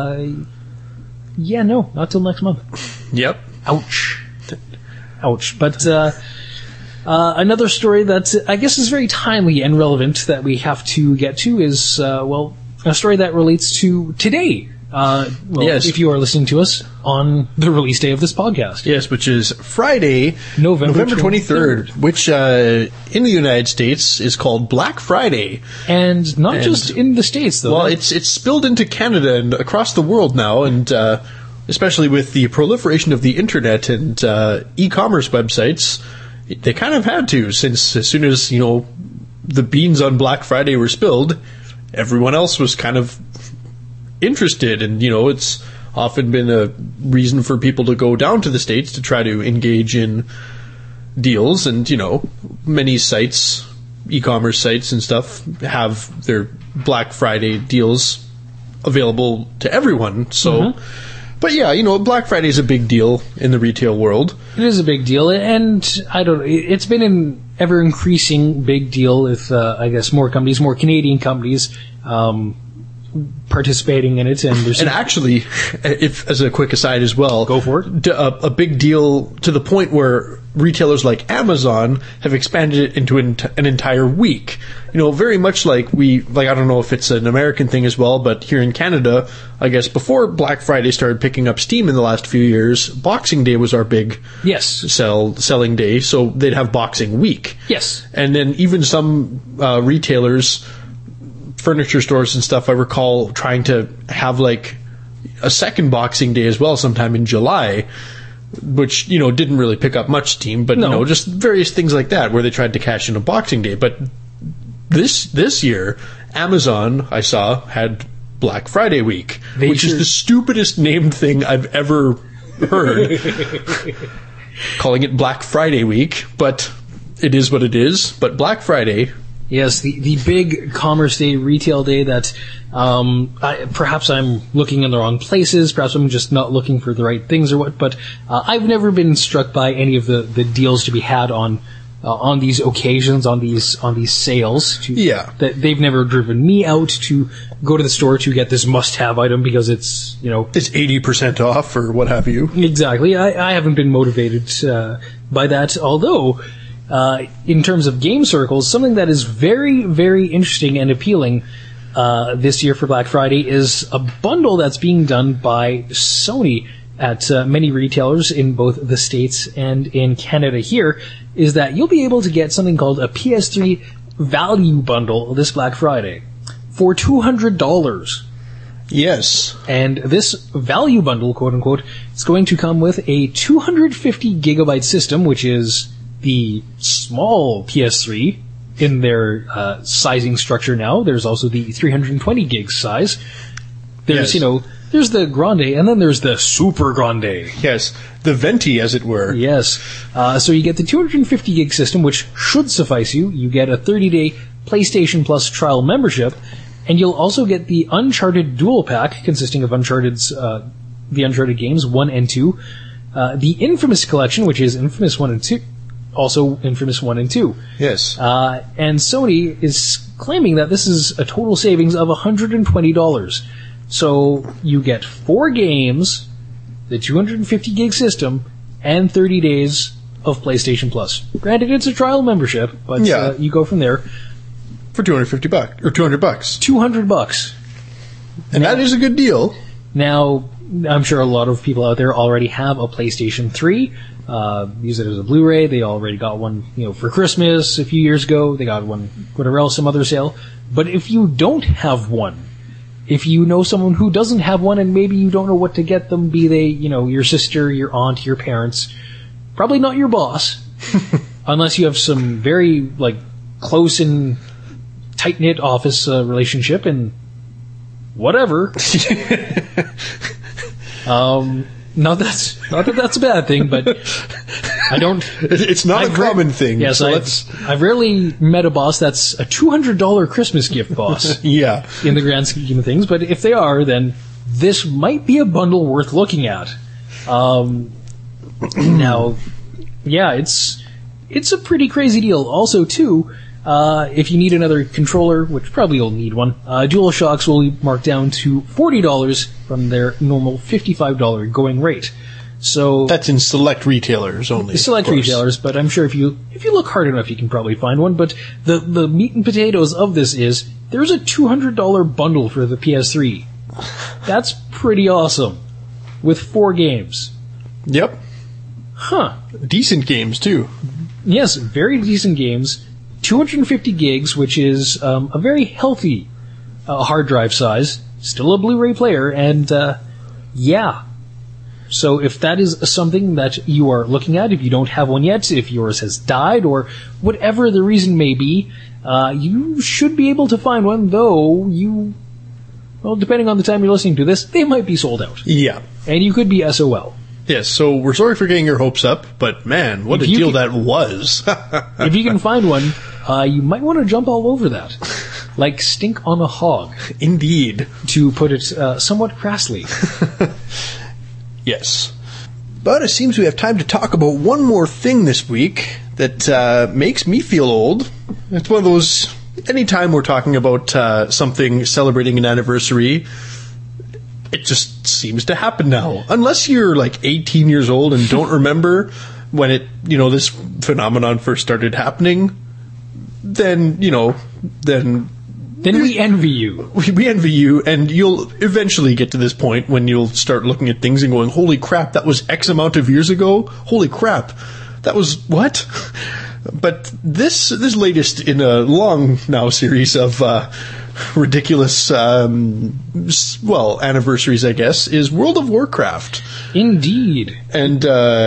not till next month. Yep. Ouch. But another story that I guess is very timely and relevant that we have to get to is, a story that relates to today. Yes. If you are listening to us on the release day of this podcast. Yes, which is Friday, November 23rd. Which in the United States is called Black Friday. And not just in the States, though. Well, it's spilled into Canada and across the world now, and especially with the proliferation of the internet and e-commerce websites, they kind of had to, since as soon as, the beans on Black Friday were spilled, everyone else was kind of interested, and it's often been a reason for people to go down to the States to try to engage in deals, and many sites, e-commerce sites and stuff, have their Black Friday deals available to everyone. So But Black Friday is a big deal in the retail world. It is a big deal, and it's been an ever increasing big deal with I guess more Canadian companies participating in it, and actually, if as a quick aside as well, go for it. A big deal to the point where retailers like Amazon have expanded it into an entire week. Very much like I don't know if it's an American thing as well, but here in Canada, I guess before Black Friday started picking up steam in the last few years, Boxing Day was our big selling day, so they'd have Boxing Week. Yes. And then even some retailers furniture stores and stuff, I recall trying to have like a second Boxing Day as well sometime in July, which, you know, didn't really pick up much steam, but, No. you know, just various things like that where they tried to cash in a Boxing Day. But this year, Amazon, I saw, had Black Friday week, which is the stupidest named thing I've ever heard. Calling it Black Friday week, but it is what it is. But Black Friday... Yes, the big commerce day, retail day that perhaps I'm looking in the wrong places, perhaps I'm just not looking for the right things or what, but I've never been struck by any of the deals to be had on these occasions, on these sales. That they've never driven me out to go to the store to get this must-have item because it's, you know... It's 80% off or what have you. Exactly. I haven't been motivated by that, although... in terms of game circles, something that is very, very interesting and appealing this year for Black Friday is a bundle that's being done by Sony at many retailers in both the States and in Canada here, is that you'll be able to get something called a PS3 value bundle this Black Friday for $200. Yes. And this value bundle, quote-unquote, is going to come with a 250 gigabyte system, which is... the small PS3 in their sizing structure now. There's also the 320 gig size. There's, you know, there's the Grande, and then there's the Super Grande. Yes, the Venti, as it were. Yes. So you get the 250 gig system, which should suffice you. You get a 30-day PlayStation Plus trial membership, and you'll also get the Uncharted Dual Pack, consisting of the Uncharted games 1 and 2, the Infamous Collection, which is Infamous 1 and 2, also Infamous 1 and 2. Yes. And Sony is claiming that this is a total savings of $120. So you get 4 games, the 250 gig system, and 30 days of PlayStation Plus. Granted, it's a trial membership, but you go from there. For $250 or $200. $200. And that is a good deal. Now, I'm sure a lot of people out there already have a PlayStation 3. Use it as a Blu-ray. They already got one, you know, for Christmas a few years ago. They got one, whatever else, some other sale. But if you don't have one, if you know someone who doesn't have one and maybe you don't know what to get them, be they, you know, your sister, your aunt, your parents, probably not your boss, unless you have some very, like, close and tight-knit office relationship and whatever. Not that that's a bad thing, but I don't... It's not a common thing. Yes, so I've rarely met a boss that's a $200 Christmas gift boss. Yeah. In the grand scheme of things, but if they are, then this might be a bundle worth looking at. Now, yeah, it's a pretty crazy deal. Also, too, if you need another controller, which probably you'll need one, DualShocks will be marked down to $40 from their normal $55 going rate. So that's in select retailers only. Select retailers, but I'm sure if you look hard enough, you can probably find one. But the meat and potatoes of this is there's a $200 bundle for the PS3. That's pretty awesome, with 4 games. Yep. Huh. Decent games too. Yes, very decent games. 250 gigs, which is a very healthy hard drive size. Still a Blu-ray player, and yeah. So if that is something that you are looking at, if you don't have one yet, if yours has died, or whatever the reason may be, you should be able to find one, though well, depending on the time you're listening to this, they might be sold out. Yeah. And you could be SOL. Yes, so we're sorry for getting your hopes up, but man, what a deal that was. If you can find one, you might want to jump all over that. Like stink on a hog. Indeed. To put it somewhat crassly. Yes. But it seems we have time to talk about one more thing this week that makes me feel old. It's one of those, anytime we're talking about something celebrating an anniversary, it just seems to happen now. Unless you're like 18 years old and don't remember when this phenomenon first started happening, then we envy you. We envy you, and you'll eventually get to this point when you'll start looking at things and going, holy crap, that was X amount of years ago? Holy crap, that was what? But this latest in a long now series of ridiculous, anniversaries, I guess, is World of Warcraft. Indeed. And,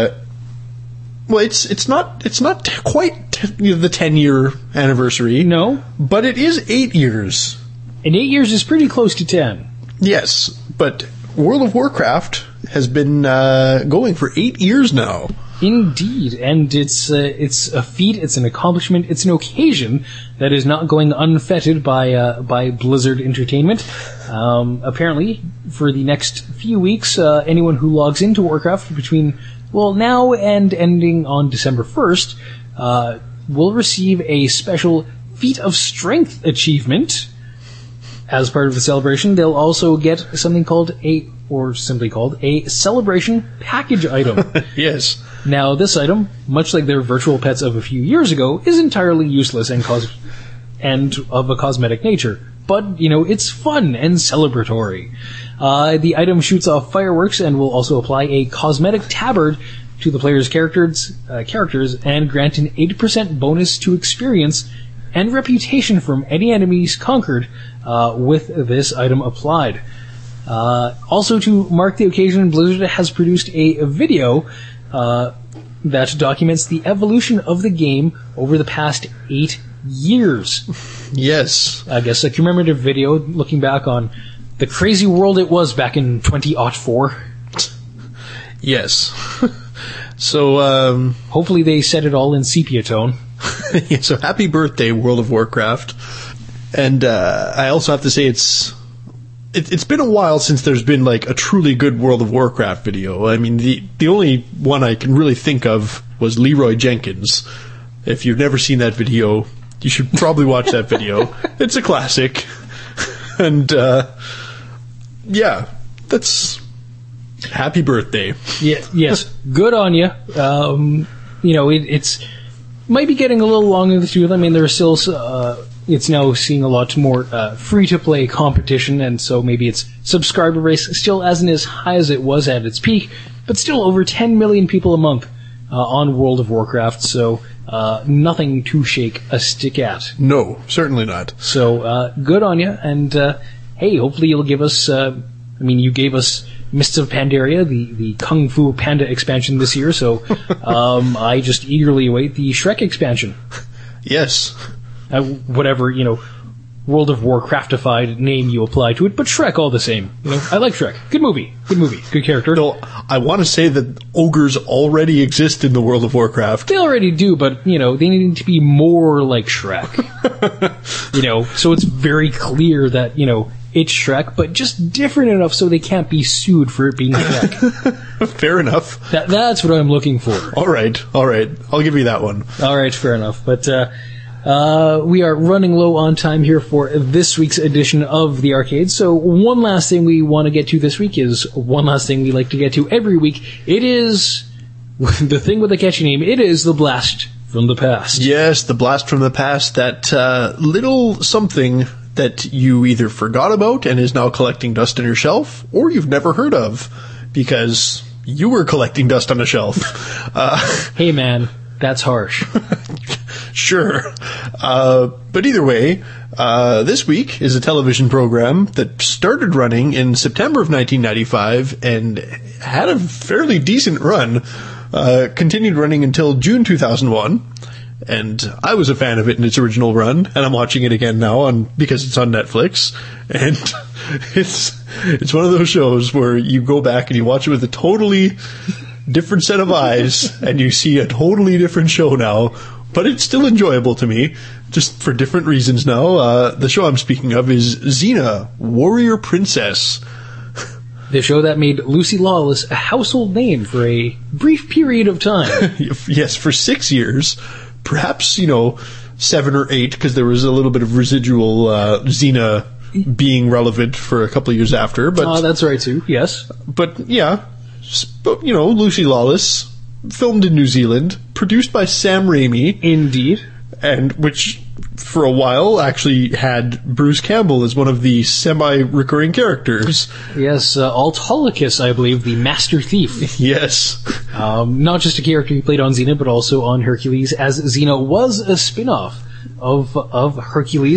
it's not quite the 10-year anniversary. No. But it is 8 years. And 8 years is pretty close to 10. Yes, but World of Warcraft has been going for 8 years now. Indeed, and it's a feat, it's an accomplishment, it's an occasion that is not going unfettered by Blizzard Entertainment. Apparently, for the next few weeks, anyone who logs into Warcraft between now and ending on December 1st will receive a special Feat of Strength achievement. As part of the celebration, they'll also get something simply called a celebration package item. Yes. Now, this item, much like their virtual pets of a few years ago, is entirely useless and of a cosmetic nature. But, it's fun and celebratory. The item shoots off fireworks and will also apply a cosmetic tabard to the player's characters and grant an 8% bonus to experience and reputation from any enemies conquered with this item applied. Also, to mark the occasion, Blizzard has produced a video that documents the evolution of the game over the past 8 years. Yes. I guess a commemorative video looking back on the crazy world it was back in 2004. Yes. So, hopefully they set it all in sepia tone. Yeah, so happy birthday, World of Warcraft. And I also have to say it's been a while since there's been like a truly good World of Warcraft video. I mean, the only one I can really think of was Leroy Jenkins. If you've never seen that video, you should probably watch that video. It's a classic. And that's happy birthday. Yeah, yes, good on you. It's might be getting a little long in the tooth. I mean, there's still it's now seeing a lot more free-to-play competition, and so maybe its subscriber base still isn't as high as it was at its peak, but still over 10 million people a month on World of Warcraft, so nothing to shake a stick at. No, certainly not. So good on you, and hey, hopefully you'll give us... you gave us Mists of Pandaria, the Kung Fu Panda expansion this year, so I just eagerly await the Shrek expansion. Yes. Whatever, World of Warcraftified name you apply to it, but Shrek all the same. I like Shrek. Good movie. Good character. No, I want to say that ogres already exist in the World of Warcraft. They already do, but, they need to be more like Shrek. So it's very clear that, it's Shrek, but just different enough so they can't be sued for it being Shrek. Fair enough. That's what I'm looking for. All right. I'll give you that one. All right, fair enough. But we are running low on time here for this week's edition of the Arcade. So one last thing we want to get to this week is one last thing we like to get to every week. It is the thing with the catchy name. It is the Blast from the Past. Yes, the Blast from the Past. That little something that you either forgot about and is now collecting dust on your shelf, or you've never heard of because you were collecting dust on a shelf. Hey man, that's harsh. Sure. But either way, this week is a television program that started running in September of 1995 and had a fairly decent run, continued running until June 2001. And I was a fan of it in its original run, and I'm watching it again now because it's on Netflix. And it's one of those shows where you go back and you watch it with a totally different set of eyes, and you see a totally different show now. But it's still enjoyable to me, just for different reasons now. The show I'm speaking of is Xena, Warrior Princess. The show that made Lucy Lawless a household name for a brief period of time. Yes, for 6 years. Perhaps, 7 or 8, because there was a little bit of residual Xena being relevant for a couple of years after. But that's right, too. Yes. But, yeah. But, Lucy Lawless, filmed in New Zealand, produced by Sam Raimi. Indeed. And which, for a while, actually had Bruce Campbell as one of the semi-recurring characters. Yes, Autolycus, I believe, the Master Thief. Yes. Not just a character he played on Xena, but also on Hercules, as Xena was a spin-off of Hercules.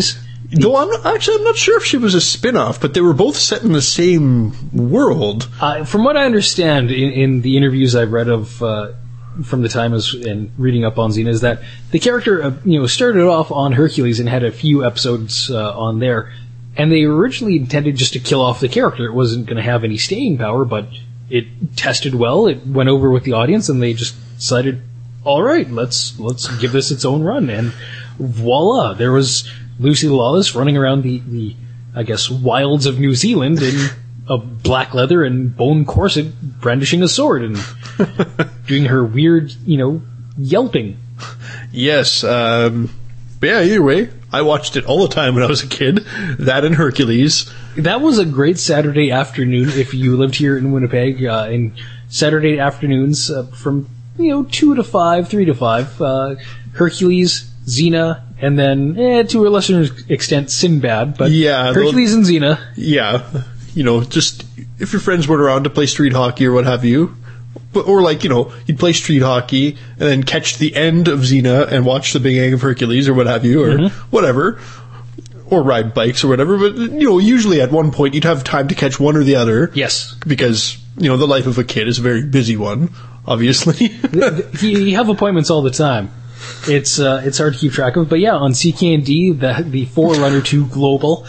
Though I'm not sure if she was a spin-off, but they were both set in the same world. From what I understand in the interviews I've read of from the time and reading up on Xena, is that the character started off on Hercules and had a few episodes on there, and they originally intended just to kill off the character. It wasn't going to have any staying power, but it tested well. It went over with the audience, and they just decided, all right, let's give this its own run, and voila, there was Lucy Lawless running around the I guess wilds of New Zealand in a black leather and bone corset, brandishing a sword and doing her weird, yelping. Yes, yeah, either way, I watched it all the time when I was a kid. That and Hercules. That was a great Saturday afternoon if you lived here in Winnipeg. In Saturday afternoons from 2 to 5, 3 to 5, Hercules, Xena, and then, to a lesser extent, Sinbad, but yeah, Hercules and Xena. Yeah, just if your friends weren't around to play street hockey or what have you, or you'd play street hockey and then catch the end of Xena and watch the beginning of Hercules or what have you, or whatever, or ride bikes or whatever, but, usually at one point you'd have time to catch one or the other. Yes. Because, the life of a kid is a very busy one, obviously. You have appointments all the time. It's hard to keep track of, but yeah, on CKND, the Forerunner 2 Global,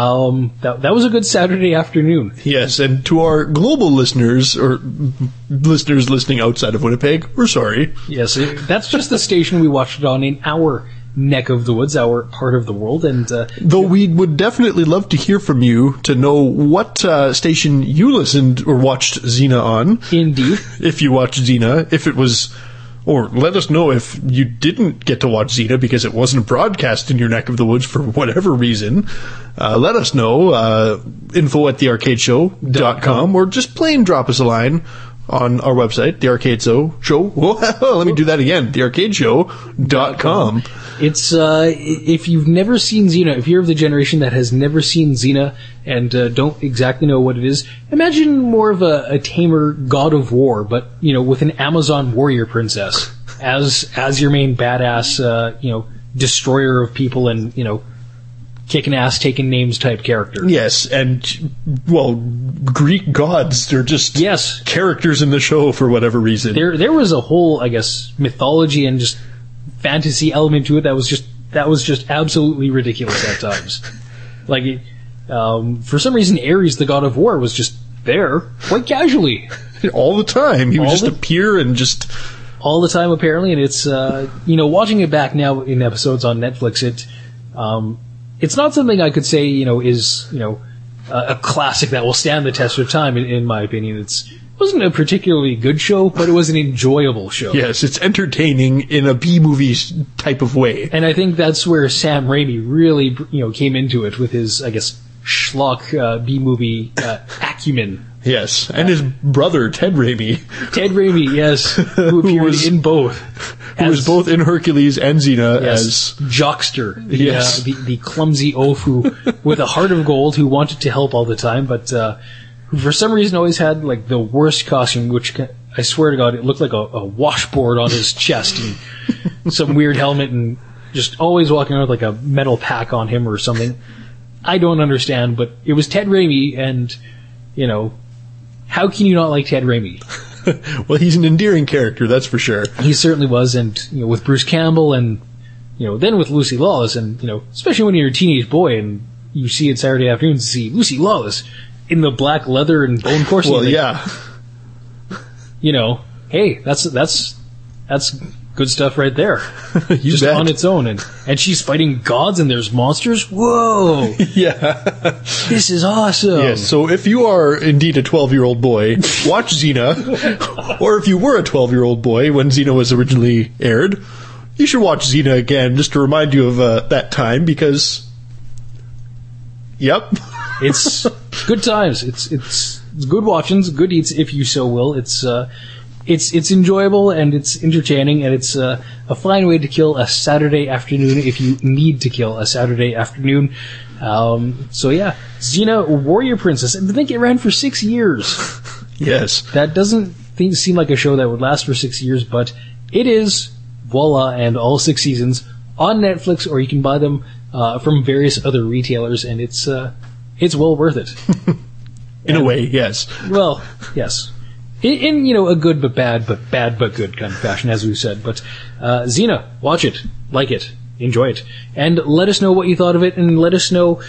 that was a good Saturday afternoon. Yes, and to our global listeners, or listeners listening outside of Winnipeg, we're sorry. Yes, that's just the station we watched it on in our neck of the woods, our part of the world, and though we would definitely love to hear from you to know what station you listened or watched Xena on. Indeed. If you watched Xena, if it was... Or let us know if you didn't get to watch Xena because it wasn't broadcast in your neck of the woods for whatever reason. Let us know. info@thearcadeshow.com, or just plain drop us a line on our website, The Arcade Show. Let me do that again. thearcadeshow.com. It's, if you've never seen Xena, if you're of the generation that has never seen Xena and don't exactly know what it is, imagine more of a tamer God of War, but, with an Amazon warrior princess as your main badass, destroyer of people and, kicking ass, taking names type character. Yes, and, Greek gods, they're just characters in the show for whatever reason. There was a whole, I guess, mythology and just fantasy element to it that was just absolutely ridiculous at times. For some reason, Ares, the god of war, was just there, quite casually. All the time. He would just appear and just... All the time, apparently, and it's, watching it back now in episodes on Netflix, it's not something I could say, is, a classic that will stand the test of time, in my opinion. It wasn't a particularly good show, but it was an enjoyable show. Yes, it's entertaining in a B-movie type of way. And I think that's where Sam Raimi really, came into it with his, I guess, schlock B-movie acumen. Yes, and his brother, Ted Raimi. Ted Raimi, yes, who appeared in both. Who was both in Hercules and Xena as... Jockster, the clumsy oaf who, with a heart of gold, who wanted to help all the time, but who for some reason always had the worst costume, which I swear to God, it looked like a washboard on his chest and some weird helmet and just always walking around with a metal pack on him or something. I don't understand, but it was Ted Raimi and, how can you not like Ted Raimi? Well, he's an endearing character, that's for sure. He certainly was, and with Bruce Campbell, and then with Lucy Lawless, and especially when you're a teenage boy and you see it Saturday afternoons, see Lucy Lawless in the black leather and bone corset. Well, yeah. Hey, that's good stuff right there. Just bet. On its own, and she's fighting gods and there's monsters. Whoa! Yeah, this is awesome. Yes. So if you are indeed a 12-year-old boy, watch Xena, or if you were a 12-year-old boy when Xena was originally aired, you should watch Xena again just to remind you of that time because, yep, it's good times. It's good watchings, good eats if you so will. It's enjoyable and it's entertaining and it's a fine way to kill a Saturday afternoon if you need to kill a Saturday afternoon. So yeah, Xena Warrior Princess. I think it ran for 6 years. Yes. That doesn't seem like a show that would last for 6 years, but it is, voila, and all 6 seasons on Netflix, or you can buy them from various other retailers, and it's well worth it. In a way, yes. Well, yes. In a good but bad but good kind of fashion, as we've said. But Xena, watch it, like it, enjoy it, and let us know what you thought of it, and let us know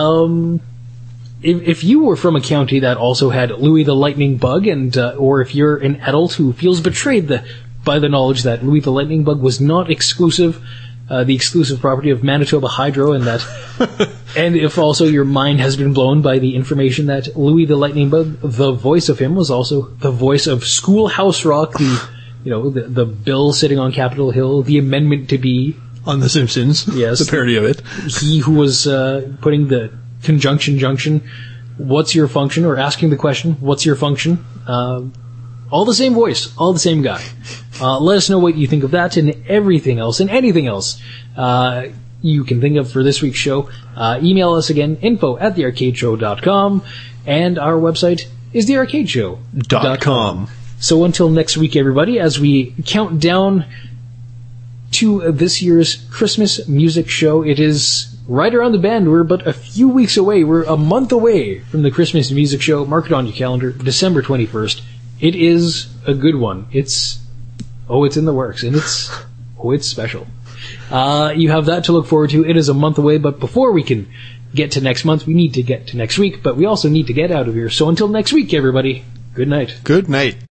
if you were from a county that also had Louis the Lightning Bug, and or if you're an adult who feels betrayed by the knowledge that Louis the Lightning Bug was not the exclusive property of Manitoba Hydro, and that, and if also your mind has been blown by the information that Louis the Lightning Bug, the voice of him, was also the voice of Schoolhouse Rock, the bill sitting on Capitol Hill, the amendment to be on The Simpsons, yes, the parody of it. He who was putting the conjunction junction, what's your function, or asking the question, what's your function? All the same voice, all the same guy. Let us know what you think of that and everything else and anything else you can think of for this week's show. Email us again, info@thearcadeshow.com, and our website is thearcadeshow.com. So until next week, everybody, as we count down to this year's Christmas music show, it is right around the bend. We're but a few weeks away. We're a month away from the Christmas music show. Mark it on your calendar, December 21st. It is a good one. It's in the works, and it's special. You have that to look forward to. It is a month away, but before we can get to next month, we need to get to next week, but we also need to get out of here. So until next week, everybody, good night. Good night.